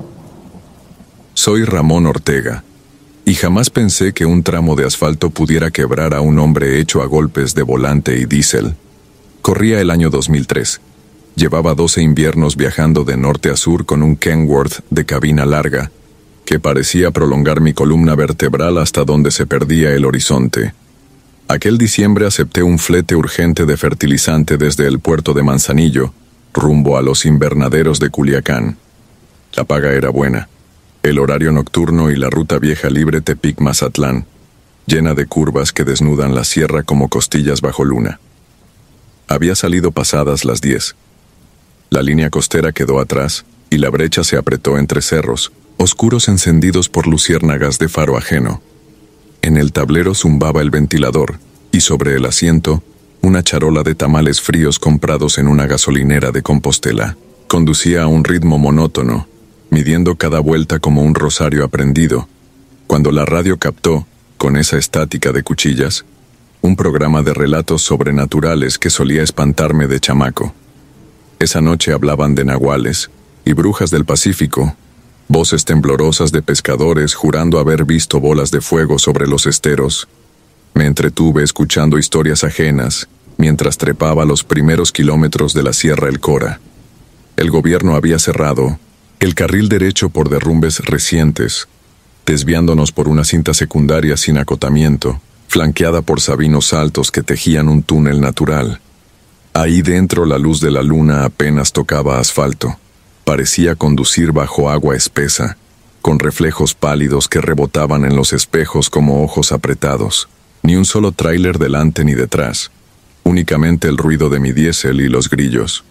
Soy Ramón Ortega, y jamás pensé que un tramo de asfalto pudiera quebrar a un hombre hecho a golpes de volante y diésel. Corría el año 2003. Llevaba 12 inviernos viajando de norte a sur con un Kenworth de cabina larga, que parecía prolongar mi columna vertebral hasta donde se perdía el horizonte. Aquel diciembre acepté un flete urgente de fertilizante desde el puerto de Manzanillo, rumbo a los invernaderos de Culiacán. La paga era buena. El horario nocturno y la ruta vieja libre Tepic-Mazatlán, llena de curvas que desnudan la sierra como costillas bajo luna. Había salido pasadas las 10. La línea costera quedó atrás y la brecha se apretó entre cerros, oscuros encendidos por luciérnagas de faro ajeno. En el tablero zumbaba el ventilador y sobre el asiento una charola de tamales fríos comprados en una gasolinera de Compostela. Conducía a un ritmo monótono, midiendo cada vuelta como un rosario aprendido, cuando la radio captó, con esa estática de cuchillas, un programa de relatos sobrenaturales que solía espantarme de chamaco. Esa noche hablaban de nahuales y brujas del Pacífico, voces temblorosas de pescadores jurando haber visto bolas de fuego sobre los esteros. Me entretuve escuchando historias ajenas mientras trepaba los primeros kilómetros de la Sierra El Cora. El gobierno había cerrado el carril derecho por derrumbes recientes, desviándonos por una cinta secundaria sin acotamiento, flanqueada por sabinos altos que tejían un túnel natural. Ahí dentro la luz de la luna apenas tocaba asfalto. Parecía conducir bajo agua espesa, con reflejos pálidos que rebotaban en los espejos como ojos apretados. Ni un solo tráiler delante ni detrás, únicamente el ruido de mi diésel y los grillos.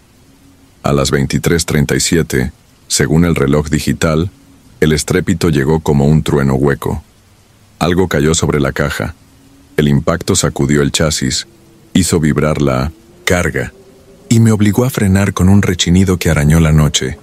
A las 23:37, según el reloj digital, el estrépito llegó como un trueno hueco. Algo cayó sobre la caja. El impacto sacudió el chasis, hizo vibrar la carga, y me obligó a frenar con un rechinido que arañó la noche.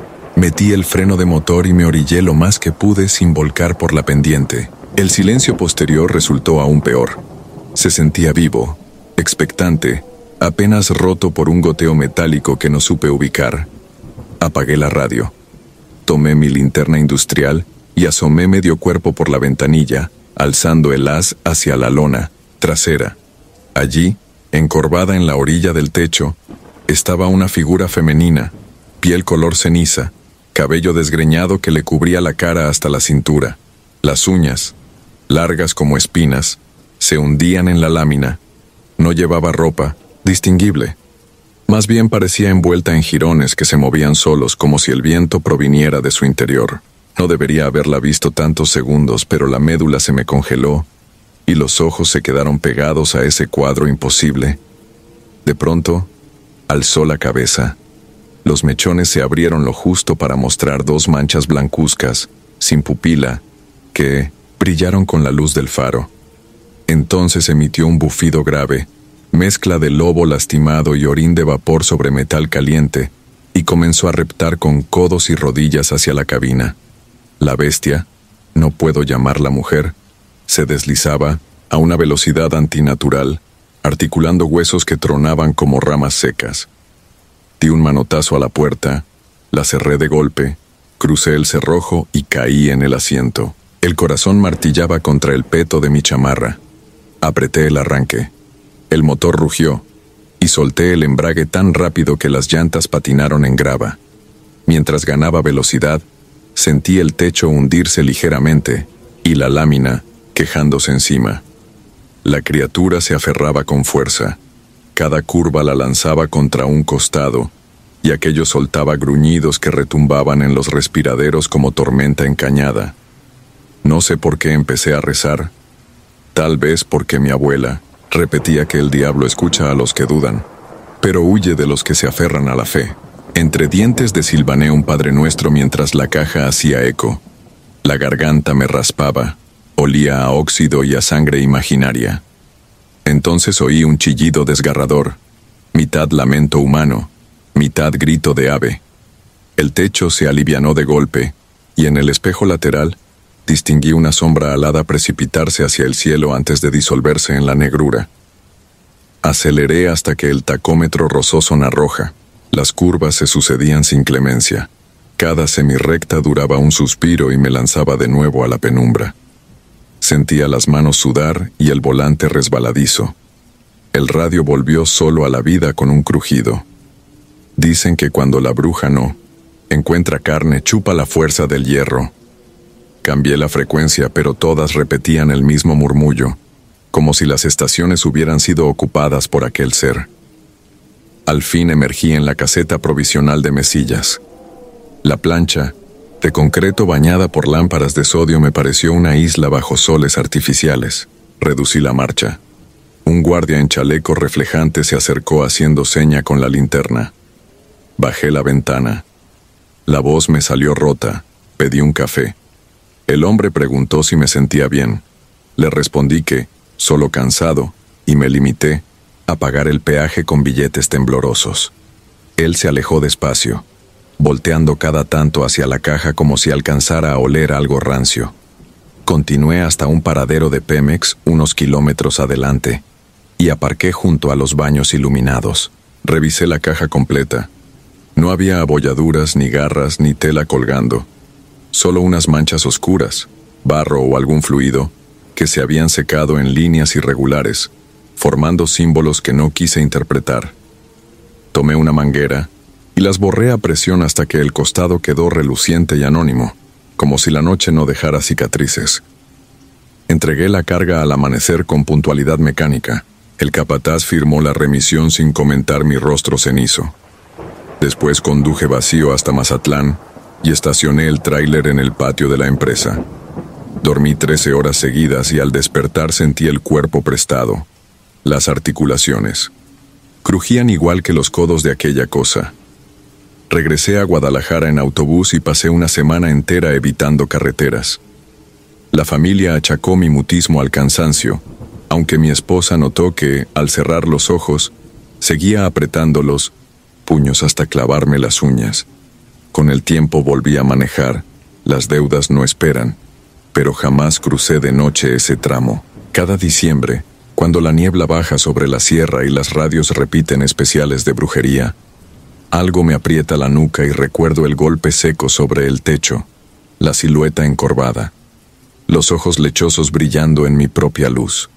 Metí el freno de motor y me orillé lo más que pude sin volcar por la pendiente. El silencio posterior resultó aún peor. Se sentía vivo, expectante, apenas roto por un goteo metálico que no supe ubicar. Apagué la radio. Tomé mi linterna industrial y asomé medio cuerpo por la ventanilla, alzando el haz hacia la lona trasera. Allí, encorvada en la orilla del techo, estaba una figura femenina, piel color ceniza, cabello desgreñado que le cubría la cara hasta la cintura. Las uñas, largas como espinas, se hundían en la lámina. No llevaba ropa distinguible. Más bien parecía envuelta en jirones que se movían solos como si el viento proviniera de su interior. No debería haberla visto tantos segundos, pero la médula se me congeló y los ojos se quedaron pegados a ese cuadro imposible. De pronto, alzó la cabeza. Los mechones se abrieron lo justo para mostrar dos manchas blancuzcas, sin pupila, que brillaron con la luz del faro. Entonces emitió un bufido grave, mezcla de lobo lastimado y orín de vapor sobre metal caliente, y comenzó a reptar con codos y rodillas hacia la cabina. La bestia, no puedo llamarla mujer, se deslizaba a una velocidad antinatural, articulando huesos que tronaban como ramas secas. Di un manotazo a la puerta, la cerré de golpe, crucé el cerrojo y caí en el asiento. El corazón martillaba contra el peto de mi chamarra. Apreté el arranque. El motor rugió, y solté el embrague tan rápido que las llantas patinaron en grava. Mientras ganaba velocidad, sentí el techo hundirse ligeramente, y la lámina quejándose encima. La criatura se aferraba con fuerza. Cada curva la lanzaba contra un costado, y aquello soltaba gruñidos que retumbaban en los respiraderos como tormenta encañada. No sé por qué empecé a rezar. Tal vez porque mi abuela repetía que el diablo escucha a los que dudan, pero huye de los que se aferran a la fe. Entre dientes desilvané un Padre Nuestro mientras la caja hacía eco. La garganta me raspaba, olía a óxido y a sangre imaginaria. Entonces oí un chillido desgarrador, mitad lamento humano, mitad grito de ave. El techo se alivianó de golpe, y en el espejo lateral distinguí una sombra alada precipitarse hacia el cielo antes de disolverse en la negrura. Aceleré hasta que el tacómetro rozó zona roja. Las curvas se sucedían sin clemencia. Cada semirrecta duraba un suspiro y me lanzaba de nuevo a la penumbra. Sentía las manos sudar y el volante resbaladizo. El radio volvió solo a la vida con un crujido. Dicen que cuando la bruja no encuentra carne, chupa la fuerza del hierro. Cambié la frecuencia, pero todas repetían el mismo murmullo, como si las estaciones hubieran sido ocupadas por aquel ser. Al fin emergí en la caseta provisional de Mesillas. La plancha, de concreto bañada por lámparas de sodio, me pareció una isla bajo soles artificiales. Reducí la marcha. Un guardia en chaleco reflejante se acercó haciendo seña con la linterna. Bajé la ventana. La voz me salió rota. Pedí un café. El hombre preguntó si me sentía bien. Le respondí que, solo cansado, y me limité a pagar el peaje con billetes temblorosos. Él se alejó despacio, volteando cada tanto hacia la caja como si alcanzara a oler algo rancio. Continué hasta un paradero de Pemex unos kilómetros adelante, y aparqué junto a los baños iluminados. Revisé la caja completa. No había abolladuras, ni garras, ni tela colgando. Solo unas manchas oscuras, barro o algún fluido, que se habían secado en líneas irregulares, formando símbolos que no quise interpretar. Tomé una manguera y las borré a presión hasta que el costado quedó reluciente y anónimo. como si la noche no dejara cicatrices. Entregué la carga al amanecer con puntualidad mecánica. El capataz firmó la remisión sin comentar mi rostro cenizo. Después conduje vacío hasta Mazatlán y estacioné el tráiler en el patio de la empresa. Dormí 13 horas seguidas y al despertar sentí el cuerpo prestado. Las articulaciones crujían igual que los codos de aquella cosa. Regresé a Guadalajara en autobús y pasé una semana entera evitando carreteras. La familia achacó mi mutismo al cansancio, aunque mi esposa notó que, al cerrar los ojos, seguía apretando los puños hasta clavarme las uñas. Con el tiempo volví a manejar. Las deudas no esperan, pero jamás crucé de noche ese tramo. Cada diciembre, cuando la niebla baja sobre la sierra y las radios repiten especiales de brujería, algo me aprieta la nuca y recuerdo el golpe seco sobre el techo, la silueta encorvada, los ojos lechosos brillando en mi propia luz.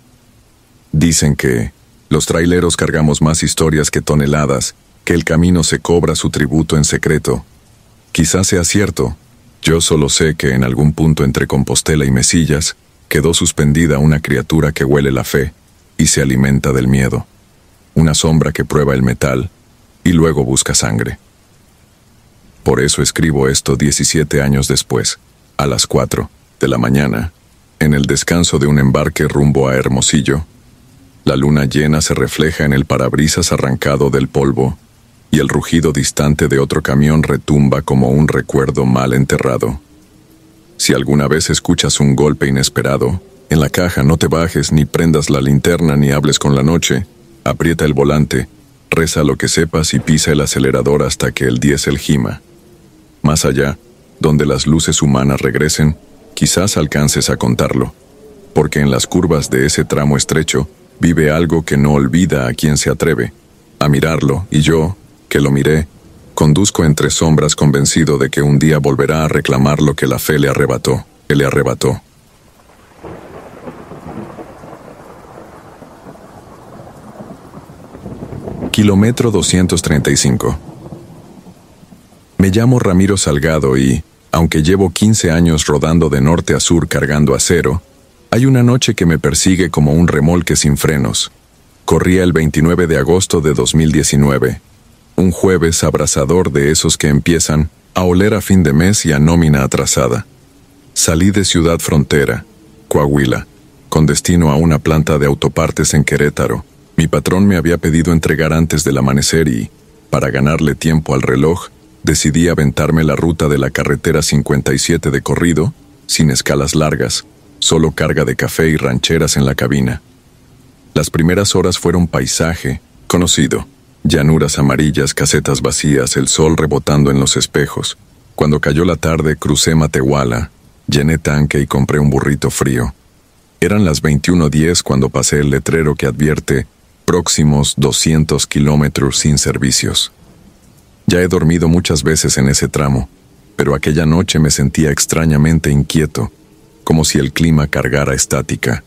Dicen que los traileros cargamos más historias que toneladas, que el camino se cobra su tributo en secreto. Quizás sea cierto. Yo solo sé que en algún punto entre Compostela y Mesillas quedó suspendida una criatura que huele la fe y se alimenta del miedo. Una sombra que prueba el metal y luego busca sangre. Por eso escribo esto 17 años después, a las 4 de la mañana, en el descanso de un embarque rumbo a Hermosillo. La luna llena se refleja en el parabrisas arrancado del polvo, y el rugido distante de otro camión retumba como un recuerdo mal enterrado. Si alguna vez escuchas un golpe inesperado, en la caja no te bajes ni prendas la linterna ni hables con la noche. Aprieta el volante, reza lo que sepas y pisa el acelerador hasta que el diésel gima. Más allá, donde las luces humanas regresen, quizás alcances a contarlo, porque en las curvas de ese tramo estrecho vive algo que no olvida a quien se atreve a mirarlo, y yo, que lo miré, conduzco entre sombras convencido de que un día volverá a reclamar lo que la fe le arrebató, Kilómetro 235. Me llamo Ramiro Salgado y, aunque llevo 15 años rodando de norte a sur cargando acero, hay una noche que me persigue como un remolque sin frenos. Corría el 29 de agosto de 2019. Un jueves abrasador de esos que empiezan a oler a fin de mes y a nómina atrasada. Salí de Ciudad Frontera, Coahuila, con destino a una planta de autopartes en Querétaro. Mi patrón me había pedido entregar antes del amanecer y, para ganarle tiempo al reloj, decidí aventarme la ruta de la carretera 57 de corrido, sin escalas largas, solo carga de café y rancheras en la cabina. Las primeras horas fueron paisaje conocido. Llanuras amarillas, casetas vacías, el sol rebotando en los espejos. Cuando cayó la tarde crucé Matehuala, llené tanque y compré un burrito frío. Eran las 21:10 cuando pasé el letrero que advierte próximos 200 kilómetros sin servicios. Ya he dormido muchas veces en ese tramo, pero aquella noche me sentía extrañamente inquieto, como si el clima cargara estática.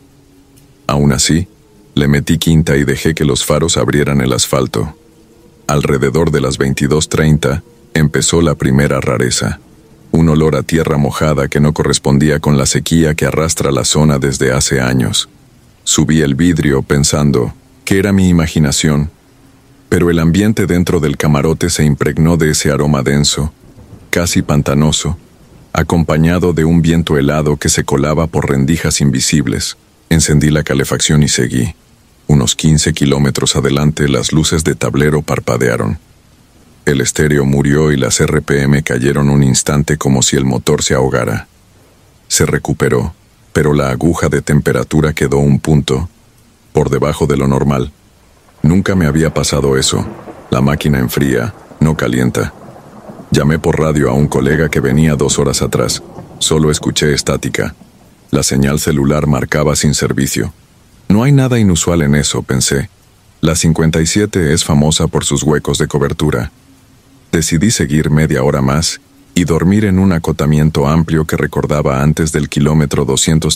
Aún así, le metí quinta y dejé que los faros abrieran el asfalto. Alrededor de las 22:30 empezó la primera rareza, un olor a tierra mojada que no correspondía con la sequía que arrastra la zona desde hace años. Subí el vidrio pensando que era mi imaginación, pero el ambiente dentro del camarote se impregnó de ese aroma denso, casi pantanoso, acompañado de un viento helado que se colaba por rendijas invisibles. Encendí la calefacción y seguí. Unos 15 kilómetros adelante, las luces de tablero parpadearon. El estéreo murió y las RPM cayeron un instante como si el motor se ahogara. Se recuperó, pero la aguja de temperatura quedó un punto por debajo de lo normal. Nunca me había pasado eso. La máquina enfría, no calienta. Llamé por radio a un colega que venía 2 horas atrás. Solo escuché estática. La señal celular marcaba sin servicio. No hay nada inusual en eso, pensé. La 57 es famosa por sus huecos de cobertura. Decidí seguir media hora más y dormir en un acotamiento amplio que recordaba antes del kilómetro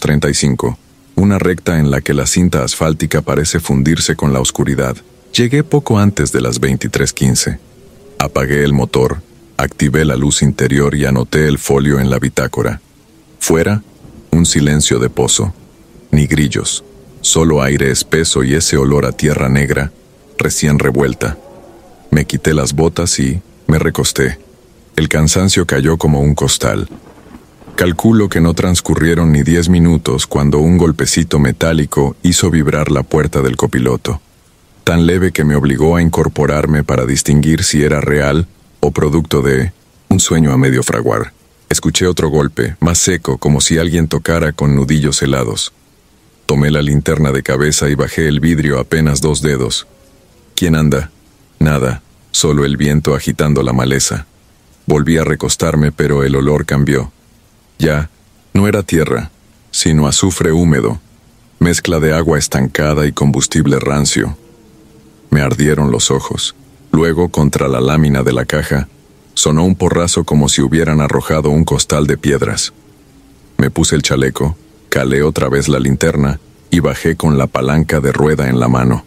235, una recta en la que la cinta asfáltica parece fundirse con la oscuridad. Llegué poco antes de las 23:15. Apagué el motor Activé la luz interior y anoté el folio en la bitácora. Fuera, un silencio de pozo. Ni grillos, solo aire espeso y ese olor a tierra negra, recién revuelta. Me quité las botas y me recosté. El cansancio cayó como un costal. Calculo que no transcurrieron ni 10 minutos cuando un golpecito metálico hizo vibrar la puerta del copiloto, tan leve que me obligó a incorporarme para distinguir si era real o producto de un sueño a medio fraguar. Escuché otro golpe, más seco, como si alguien tocara con nudillos helados. Tomé la linterna de cabeza y bajé el vidrio apenas 2 dedos. ¿Quién anda? Nada, solo el viento agitando la maleza. Volví a recostarme, pero el olor cambió. Ya, no era tierra, sino azufre húmedo, mezcla de agua estancada y combustible rancio. Me ardieron los ojos. Luego, contra la lámina de la caja, sonó un porrazo como si hubieran arrojado un costal de piedras. Me puse el chaleco, calé otra vez la linterna y bajé con la palanca de rueda en la mano.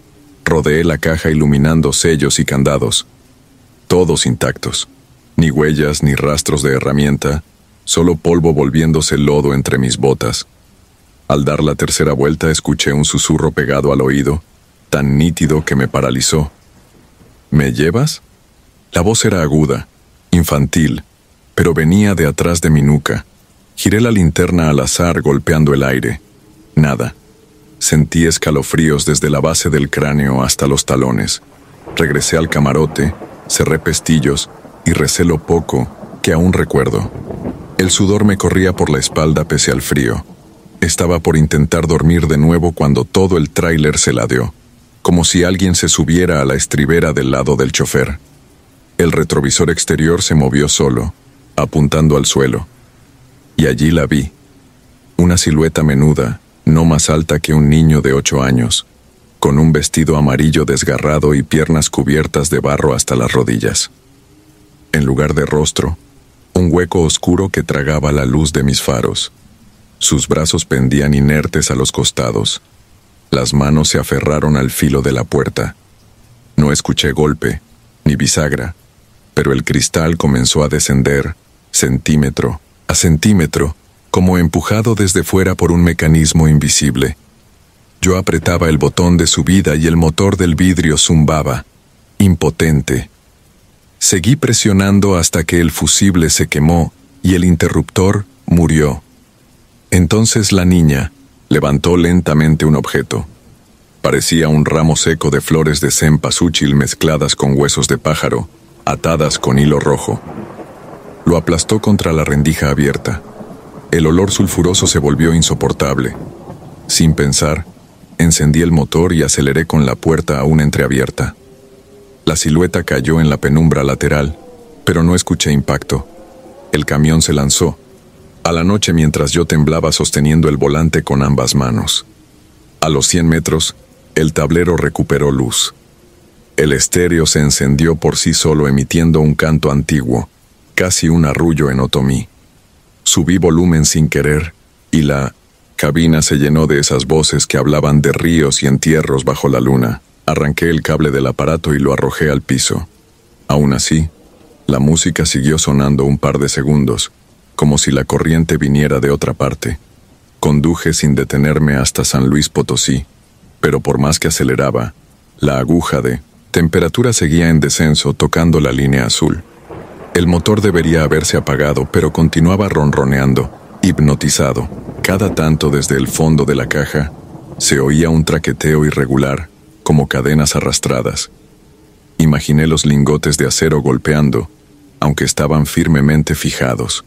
Rodeé la caja iluminando sellos y candados. Todos intactos. Ni huellas ni rastros de herramienta, solo polvo volviéndose lodo entre mis botas. Al dar la tercera vuelta escuché un susurro pegado al oído, tan nítido que me paralizó. ¿Me llevas? La voz era aguda, infantil, pero venía de atrás de mi nuca. Giré la linterna al azar golpeando el aire. Nada. Sentí escalofríos desde la base del cráneo hasta los talones. Regresé al camarote, cerré pestillos y recé lo poco que aún recuerdo. El sudor me corría por la espalda pese al frío. Estaba por intentar dormir de nuevo cuando todo el tráiler se ladeó, como si alguien se subiera a la estribera del lado del chofer. El retrovisor exterior se movió solo, apuntando al suelo. Y allí la vi. Una silueta menuda, no más alta que un niño de 8 años, con un vestido amarillo desgarrado y piernas cubiertas de barro hasta las rodillas. En lugar de rostro, un hueco oscuro que tragaba la luz de mis faros. Sus brazos pendían inertes a los costados. Las manos se aferraron al filo de la puerta. No escuché golpe, ni bisagra, pero el cristal comenzó a descender, centímetro a centímetro, como empujado desde fuera por un mecanismo invisible. Yo apretaba el botón de subida y el motor del vidrio zumbaba, impotente. Seguí presionando hasta que el fusible se quemó y el interruptor murió. Entonces la niña levantó lentamente un objeto. Parecía un ramo seco de flores de cempasúchil mezcladas con huesos de pájaro, atadas con hilo rojo. Lo aplastó contra la rendija abierta. El olor sulfuroso se volvió insoportable. Sin pensar, encendí el motor y aceleré con la puerta aún entreabierta. La silueta cayó en la penumbra lateral, pero no escuché impacto. El camión se lanzó, a la noche mientras yo temblaba sosteniendo el volante con ambas manos. A los 100 metros, el tablero recuperó luz. El estéreo se encendió por sí solo emitiendo un canto antiguo, casi un arrullo en otomí. Subí volumen sin querer, y la cabina se llenó de esas voces que hablaban de ríos y entierros bajo la luna. Arranqué el cable del aparato y lo arrojé al piso. Aún así, la música siguió sonando un par de segundos, como si la corriente viniera de otra parte. Conduje sin detenerme hasta San Luis Potosí, pero por más que aceleraba, la aguja de temperatura seguía en descenso tocando la línea azul. El motor debería haberse apagado, pero continuaba ronroneando, hipnotizado. Cada tanto desde el fondo de la caja se oía un traqueteo irregular, como cadenas arrastradas. Imaginé los lingotes de acero golpeando, aunque estaban firmemente fijados.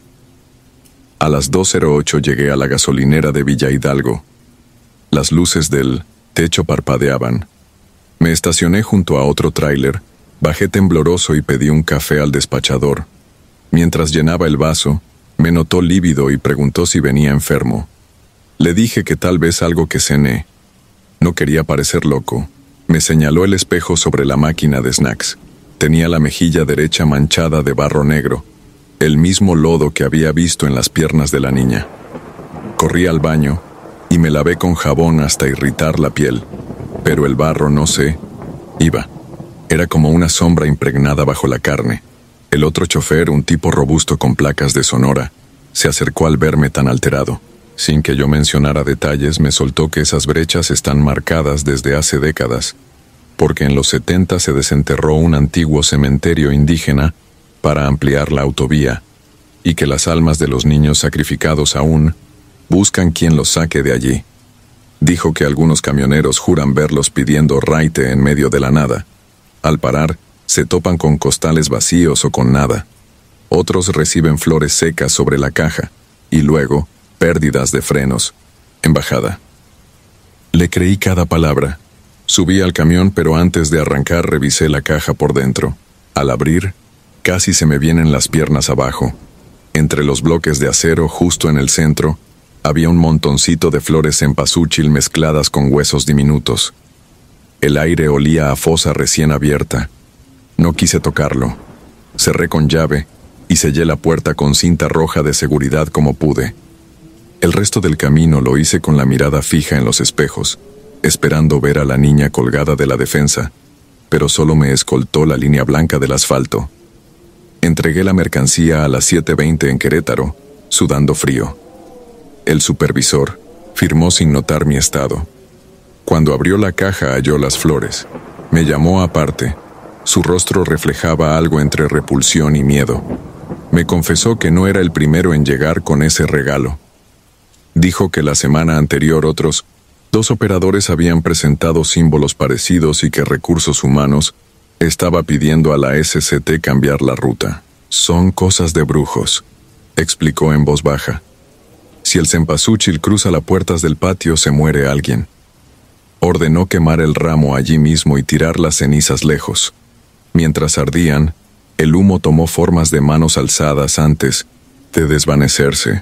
A las 2:08 llegué a la gasolinera de Villa Hidalgo. Las luces del techo parpadeaban. Me estacioné junto a otro tráiler, bajé tembloroso y pedí un café al despachador. Mientras llenaba el vaso, me notó lívido y preguntó si venía enfermo. Le dije que tal vez algo que cené. No quería parecer loco. Me señaló el espejo sobre la máquina de snacks. Tenía la mejilla derecha manchada de barro negro, el mismo lodo que había visto en las piernas de la niña. Corrí al baño y me lavé con jabón hasta irritar la piel, pero el barro, no sé, iba. Era como una sombra impregnada bajo la carne. El otro chofer, un tipo robusto con placas de Sonora, se acercó al verme tan alterado. Sin que yo mencionara detalles, me soltó que esas brechas están marcadas desde hace décadas, porque en los 70 se desenterró un antiguo cementerio indígena para ampliar la autovía, y que las almas de los niños sacrificados aún buscan quien los saque de allí. Dijo que algunos camioneros juran verlos pidiendo raite en medio de la nada. Al parar, se topan con costales vacíos o con nada. Otros reciben flores secas sobre la caja, y luego, pérdidas de frenos. En bajada. Le creí cada palabra. Subí al camión, pero antes de arrancar revisé la caja por dentro. Al abrir, casi se me vienen las piernas abajo. Entre los bloques de acero, justo en el centro, había un montoncito de flores cempasúchil mezcladas con huesos diminutos. El aire olía a fosa recién abierta. No quise tocarlo. Cerré con llave y sellé la puerta con cinta roja de seguridad como pude. El resto del camino lo hice con la mirada fija en los espejos, esperando ver a la niña colgada de la defensa, pero solo me escoltó la línea blanca del asfalto. Entregué la mercancía a las 7:20 en Querétaro, sudando frío. El supervisor firmó sin notar mi estado. Cuando abrió la caja halló las flores. Me llamó aparte. Su rostro reflejaba algo entre repulsión y miedo. Me confesó que no era el primero en llegar con ese regalo. Dijo que la semana anterior otros 2 operadores habían presentado símbolos parecidos y que Recursos Humanos estaba pidiendo a la SCT cambiar la ruta. Son cosas de brujos, explicó en voz baja. Si el cempasúchil cruza las puertas del patio, se muere alguien. Ordenó quemar el ramo allí mismo y tirar las cenizas lejos. Mientras ardían, el humo tomó formas de manos alzadas antes de desvanecerse.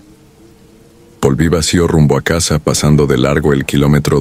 Volví vacío rumbo a casa, pasando de largo el kilómetro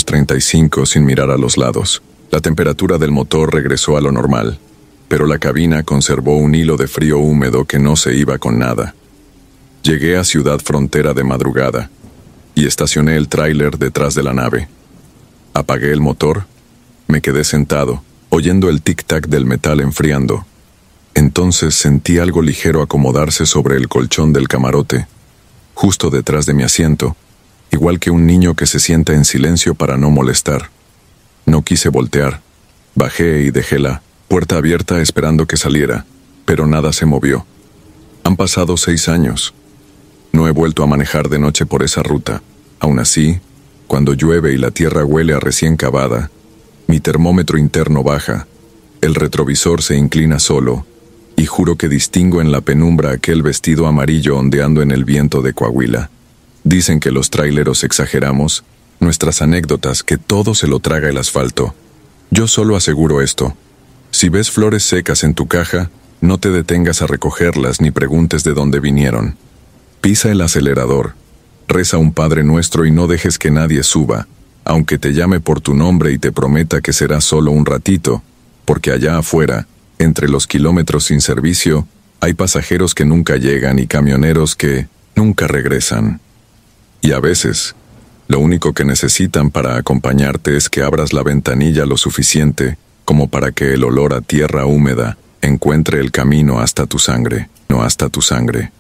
235 sin mirar a los lados. La temperatura del motor regresó a lo normal, pero la cabina conservó un hilo de frío húmedo que no se iba con nada. Llegué a Ciudad Frontera de madrugada y estacioné el tráiler detrás de la nave. Apagué el motor, me quedé sentado, oyendo el tic-tac del metal enfriando. Entonces sentí algo ligero acomodarse sobre el colchón del camarote, justo detrás de mi asiento, igual que un niño que se sienta en silencio para no molestar. No quise voltear. Bajé y dejé la puerta abierta esperando que saliera, pero nada se movió. Han pasado 6 años. No he vuelto a manejar de noche por esa ruta. Aún así, cuando llueve y la tierra huele a recién cavada, mi termómetro interno baja, el retrovisor se inclina solo, y juro que distingo en la penumbra aquel vestido amarillo ondeando en el viento de Coahuila. Dicen que los tráileros exageramos nuestras anécdotas, que todo se lo traga el asfalto. Yo solo aseguro esto: si ves flores secas en tu caja, no te detengas a recogerlas ni preguntes de dónde vinieron. Pisa el acelerador, reza un Padre Nuestro y no dejes que nadie suba, aunque te llame por tu nombre y te prometa que será solo un ratito, porque allá afuera, entre los kilómetros sin servicio, hay pasajeros que nunca llegan y camioneros que nunca regresan. Y a veces, lo único que necesitan para acompañarte es que abras la ventanilla lo suficiente como para que el olor a tierra húmeda encuentre el camino hasta tu sangre, no hasta tu sangre.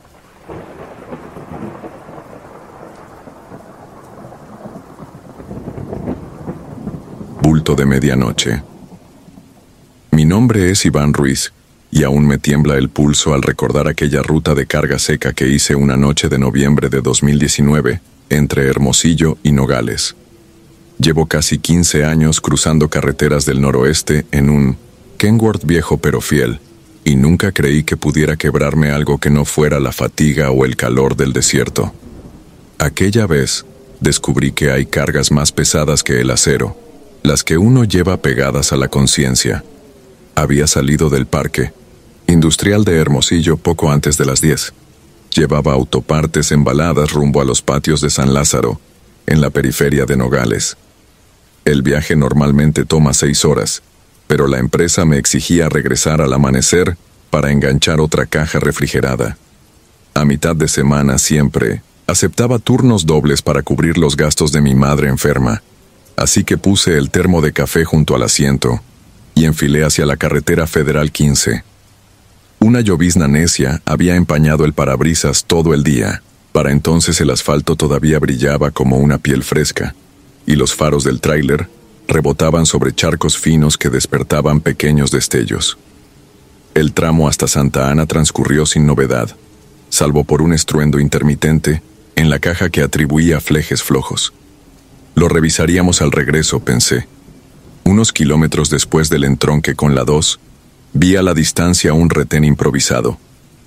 Bulto de medianoche. Mi nombre es Iván Ruiz, y aún me tiembla el pulso al recordar aquella ruta de carga seca que hice una noche de noviembre de 2019, entre Hermosillo y Nogales. Llevo casi 15 años cruzando carreteras del noroeste en un Kenworth viejo pero fiel, y nunca creí que pudiera quebrarme algo que no fuera la fatiga o el calor del desierto. Aquella vez, descubrí que hay cargas más pesadas que el acero, las que uno lleva pegadas a la conciencia. Había salido del parque industrial de Hermosillo poco antes de las 10. Llevaba autopartes embaladas rumbo a los patios de San Lázaro, en la periferia de Nogales. El viaje normalmente toma 6 horas, pero la empresa me exigía regresar al amanecer para enganchar otra caja refrigerada. A mitad de semana siempre aceptaba turnos dobles para cubrir los gastos de mi madre enferma, así que puse el termo de café junto al asiento y enfilé hacia la carretera Federal 15. Una llovizna necia había empañado el parabrisas todo el día. Para entonces el asfalto todavía brillaba como una piel fresca, y los faros del tráiler rebotaban sobre charcos finos que despertaban pequeños destellos. El tramo hasta Santa Ana transcurrió sin novedad, salvo por un estruendo intermitente en la caja que atribuía flejes flojos. Lo revisaríamos al regreso, pensé. Unos kilómetros después del entronque con la 2, vi a la distancia un retén improvisado.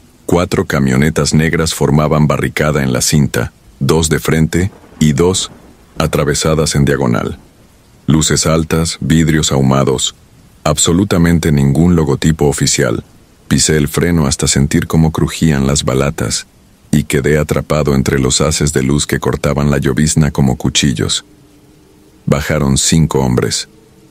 4 camionetas negras formaban barricada en la cinta, 2 de frente y 2 atravesadas en diagonal. Luces altas, vidrios ahumados, absolutamente ningún logotipo oficial. Pisé el freno hasta sentir cómo crujían las balatas y quedé atrapado entre los haces de luz que cortaban la llovizna como cuchillos. Bajaron 5 hombres.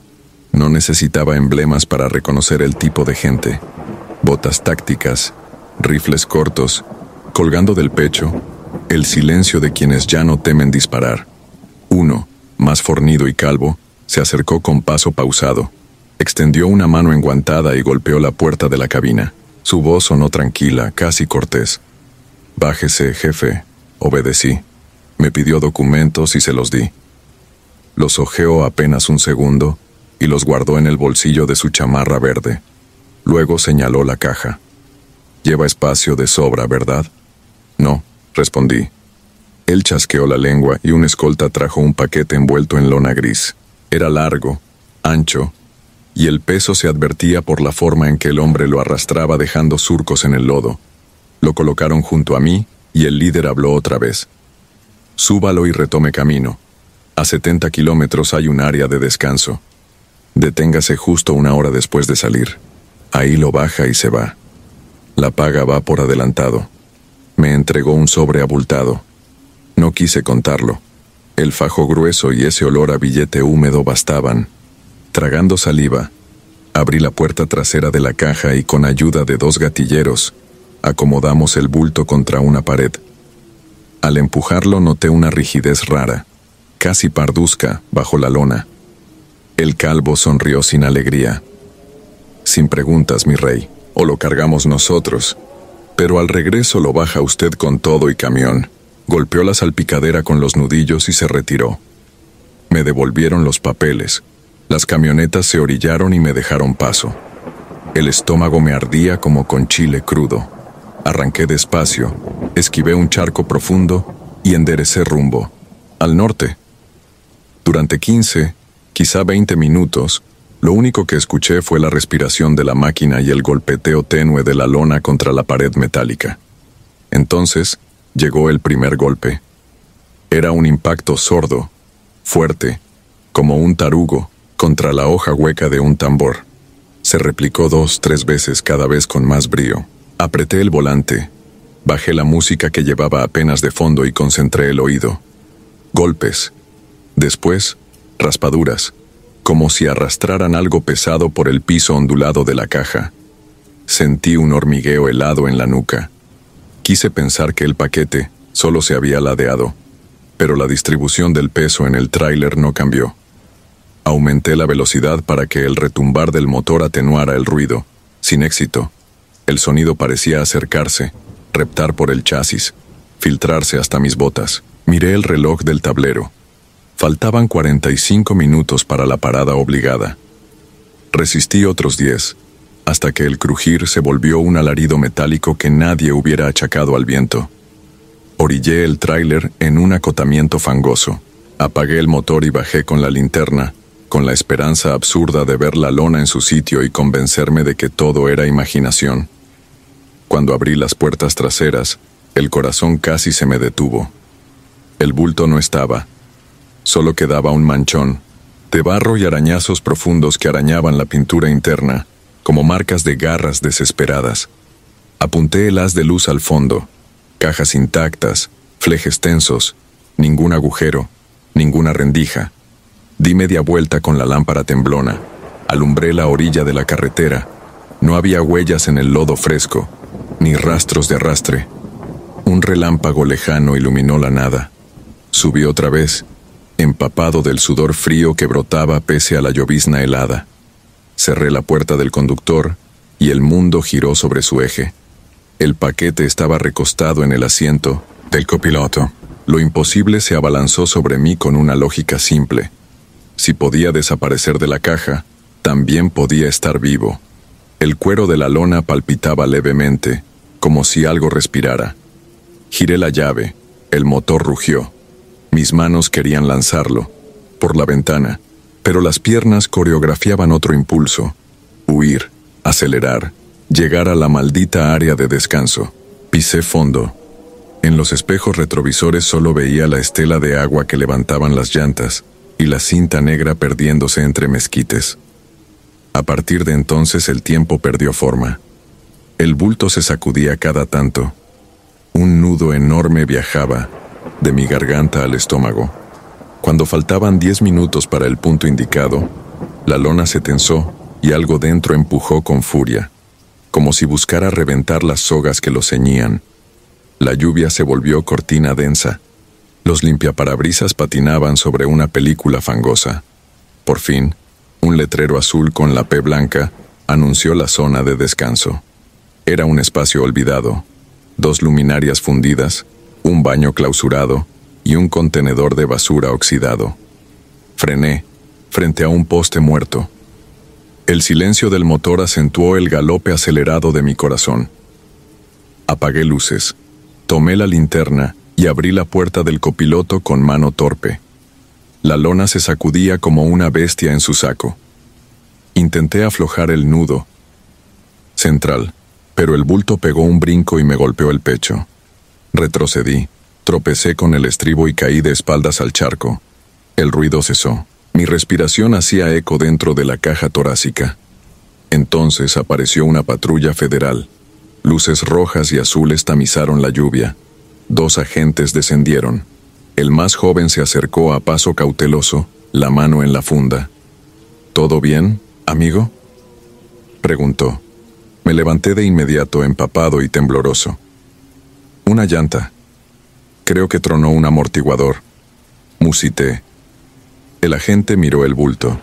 No necesitaba emblemas para reconocer el tipo de gente. Botas tácticas, rifles cortos, colgando del pecho, el silencio de quienes ya no temen disparar. Uno, más fornido y calvo, se acercó con paso pausado. Extendió una mano enguantada y golpeó la puerta de la cabina. Su voz sonó tranquila, casi cortés. «Bájese, jefe», obedecí. Me pidió documentos y se los di. Los hojeó apenas un segundo y los guardó en el bolsillo de su chamarra verde. Luego señaló la caja. «Lleva espacio de sobra, ¿verdad?» «No», respondí. Él chasqueó la lengua y un escolta trajo un paquete envuelto en lona gris. Era largo, ancho, y el peso se advertía por la forma en que el hombre lo arrastraba dejando surcos en el lodo. Lo colocaron junto a mí y el líder habló otra vez. «Súbalo y retome camino. A 70 kilómetros hay un área de descanso. Deténgase justo 1 hora después de salir. Ahí lo baja y se va. La paga va por adelantado». Me entregó un sobre abultado. No quise contarlo. El fajo grueso y ese olor a billete húmedo bastaban. Tragando saliva, abrí la puerta trasera de la caja y con ayuda de 2 gatilleros, acomodamos el bulto contra una pared. Al empujarlo noté una rigidez rara, casi parduzca, bajo la lona. El calvo sonrió sin alegría. «Sin preguntas, mi rey, o lo cargamos nosotros. Pero al regreso lo baja usted con todo y camión». Golpeó la salpicadera con los nudillos y se retiró. Me devolvieron los papeles. Las camionetas se orillaron y me dejaron paso. El estómago me ardía como con chile crudo. Arranqué despacio, esquivé un charco profundo y enderecé rumbo, al norte. Durante 15, quizá 20 minutos, lo único que escuché fue la respiración de la máquina y el golpeteo tenue de la lona contra la pared metálica. Entonces, llegó el primer golpe. Era un impacto sordo, fuerte, como un tarugo, contra la hoja hueca de un tambor. Se replicó 2, 3 veces, cada vez con más brío. Apreté el volante, bajé la música que llevaba apenas de fondo y concentré el oído. Golpes. Después, raspaduras, como si arrastraran algo pesado por el piso ondulado de la caja. Sentí un hormigueo helado en la nuca. Quise pensar que el paquete solo se había ladeado, pero la distribución del peso en el tráiler no cambió. Aumenté la velocidad para que el retumbar del motor atenuara el ruido. Sin éxito. El sonido parecía acercarse, reptar por el chasis, filtrarse hasta mis botas. Miré el reloj del tablero. Faltaban 45 minutos para la parada obligada. Resistí otros 10. Hasta que el crujir se volvió un alarido metálico que nadie hubiera achacado al viento. Orillé el tráiler en un acotamiento fangoso. Apagué el motor y bajé con la linterna, con la esperanza absurda de ver la lona en su sitio y convencerme de que todo era imaginación. Cuando abrí las puertas traseras, el corazón casi se me detuvo. El bulto no estaba. Solo quedaba un manchón, de barro y arañazos profundos que arañaban la pintura interna, como marcas de garras desesperadas. Apunté el haz de luz al fondo. Cajas intactas, flejes tensos, ningún agujero, ninguna rendija. Di media vuelta con la lámpara temblona. Alumbré la orilla de la carretera. No había huellas en el lodo fresco, ni rastros de arrastre. Un relámpago lejano iluminó la nada. Subí otra vez, empapado del sudor frío que brotaba pese a la llovizna helada. Cerré la puerta del conductor y el mundo giró sobre su eje. El paquete estaba recostado en el asiento del copiloto. Lo imposible se abalanzó sobre mí con una lógica simple. Si podía desaparecer de la caja, también podía estar vivo. El cuero de la lona palpitaba levemente, como si algo respirara. Giré la llave, el motor rugió. Mis manos querían lanzarlo, por la ventana, pero las piernas coreografiaban otro impulso. Huir, acelerar, llegar a la maldita área de descanso. Pisé fondo. En los espejos retrovisores solo veía la estela de agua que levantaban las llantas y la cinta negra perdiéndose entre mezquites. A partir de entonces el tiempo perdió forma. El bulto se sacudía cada tanto. Un nudo enorme viajaba, de mi garganta al estómago. Cuando faltaban 10 minutos para el punto indicado, la lona se tensó y algo dentro empujó con furia, como si buscara reventar las sogas que lo ceñían. La lluvia se volvió cortina densa. Los limpiaparabrisas patinaban sobre una película fangosa. Por fin, un letrero azul con la P blanca anunció la zona de descanso. Era un espacio olvidado, 2 luminarias fundidas, un baño clausurado y un contenedor de basura oxidado. Frené, frente a un poste muerto. El silencio del motor acentuó el galope acelerado de mi corazón. Apagué luces, tomé la linterna y abrí la puerta del copiloto con mano torpe. La lona se sacudía como una bestia en su saco. Intenté aflojar el nudo central, pero el bulto pegó un brinco y me golpeó el pecho. Retrocedí, tropecé con el estribo y caí de espaldas al charco. El ruido cesó. Mi respiración hacía eco dentro de la caja torácica. Entonces apareció una patrulla federal. Luces rojas y azules tamizaron la lluvia. 2 agentes descendieron. El más joven se acercó a paso cauteloso, la mano en la funda. ¿Todo bien, amigo?, preguntó. Me levanté de inmediato, empapado y tembloroso. Una llanta. Creo que tronó un amortiguador. Musité. El agente miró el bulto.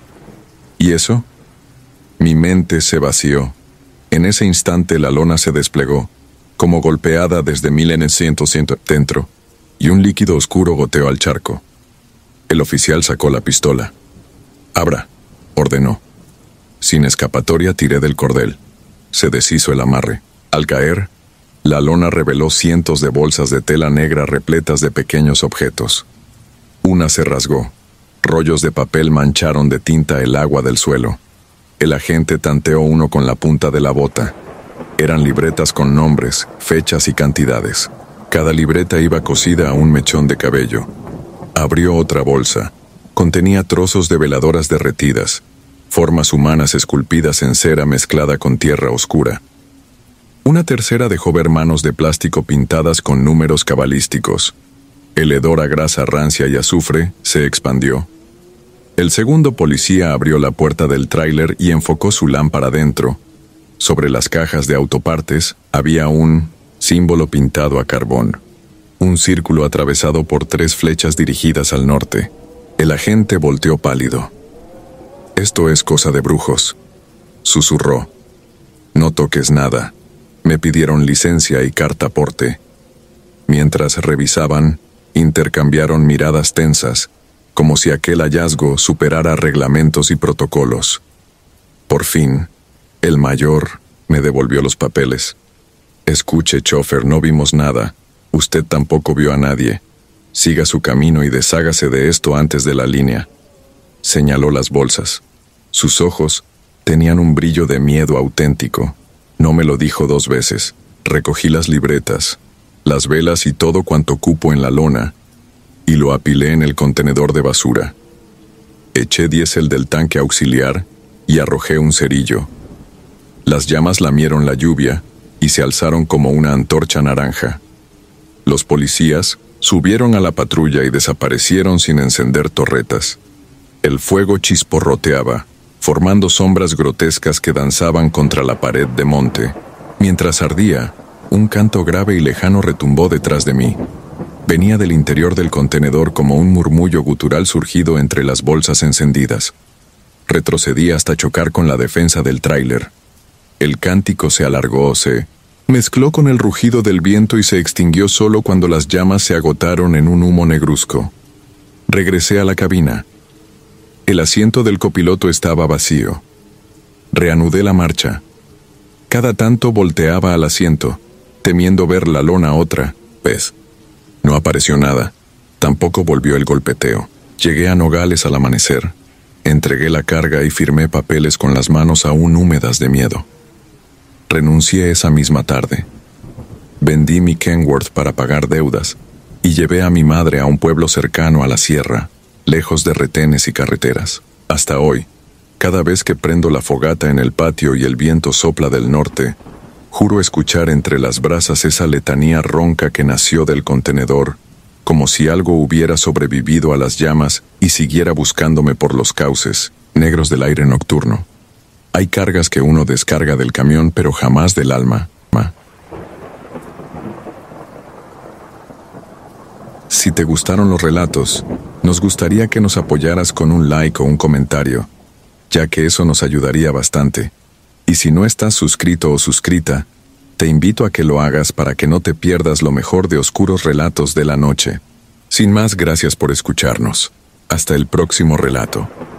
¿Y eso? Mi mente se vació. En ese instante la lona se desplegó, como golpeada desde 1900 dentro, y un líquido oscuro goteó al charco. El oficial sacó la pistola. «Abra», ordenó. Sin escapatoria tiré del cordel. Se deshizo el amarre. Al caer, la lona reveló cientos de bolsas de tela negra repletas de pequeños objetos. Una se rasgó. Rollos de papel mancharon de tinta el agua del suelo. El agente tanteó uno con la punta de la bota. Eran libretas con nombres, fechas y cantidades. Cada libreta iba cosida a un mechón de cabello. Abrió otra bolsa. Contenía trozos de veladoras derretidas, formas humanas esculpidas en cera mezclada con tierra oscura. Una tercera dejó ver manos de plástico pintadas con números cabalísticos. El hedor a grasa rancia y azufre se expandió. El segundo policía abrió la puerta del tráiler y enfocó su lámpara dentro. Sobre las cajas de autopartes había un símbolo pintado a carbón. Un círculo atravesado por 3 flechas dirigidas al norte. El agente volteó pálido. «Esto es cosa de brujos», susurró. «No toques nada». Me pidieron licencia y carta aporte. Mientras revisaban, intercambiaron miradas tensas, como si aquel hallazgo superara reglamentos y protocolos. Por fin, el mayor me devolvió los papeles. «Escuche, chofer, no vimos nada. Usted tampoco vio a nadie. Siga su camino y deshágase de esto antes de la línea». Señaló las bolsas. Sus ojos tenían un brillo de miedo auténtico. No me lo dijo 2 veces. Recogí las libretas, las velas y todo cuanto cupo en la lona, y lo apilé en el contenedor de basura. Eché diésel del tanque auxiliar y arrojé un cerillo. Las llamas lamieron la lluvia y se alzaron como una antorcha naranja. Los policías subieron a la patrulla y desaparecieron sin encender torretas. El fuego chisporroteaba, formando sombras grotescas que danzaban contra la pared de monte. Mientras ardía, un canto grave y lejano retumbó detrás de mí. Venía del interior del contenedor como un murmullo gutural surgido entre las bolsas encendidas. Retrocedí hasta chocar con la defensa del tráiler. El cántico se alargó, se mezcló con el rugido del viento y se extinguió solo cuando las llamas se agotaron en un humo negruzco. Regresé a la cabina. El asiento del copiloto estaba vacío. Reanudé la marcha. Cada tanto volteaba al asiento, temiendo ver la lona otra vez. No apareció nada. Tampoco volvió el golpeteo. Llegué a Nogales al amanecer. Entregué la carga y firmé papeles con las manos aún húmedas de miedo. Renuncié esa misma tarde. Vendí mi Kenworth para pagar deudas y llevé a mi madre a un pueblo cercano a la sierra, lejos de retenes y carreteras. Hasta hoy, cada vez que prendo la fogata en el patio y el viento sopla del norte, juro escuchar entre las brasas esa letanía ronca que nació del contenedor, como si algo hubiera sobrevivido a las llamas y siguiera buscándome por los cauces negros del aire nocturno. Hay cargas que uno descarga del camión, pero jamás del alma. Si te gustaron los relatos, nos gustaría que nos apoyaras con un like o un comentario, ya que eso nos ayudaría bastante. Y si no estás suscrito o suscrita, te invito a que lo hagas para que no te pierdas lo mejor de Oscuros Relatos de la Noche. Sin más, gracias por escucharnos. Hasta el próximo relato.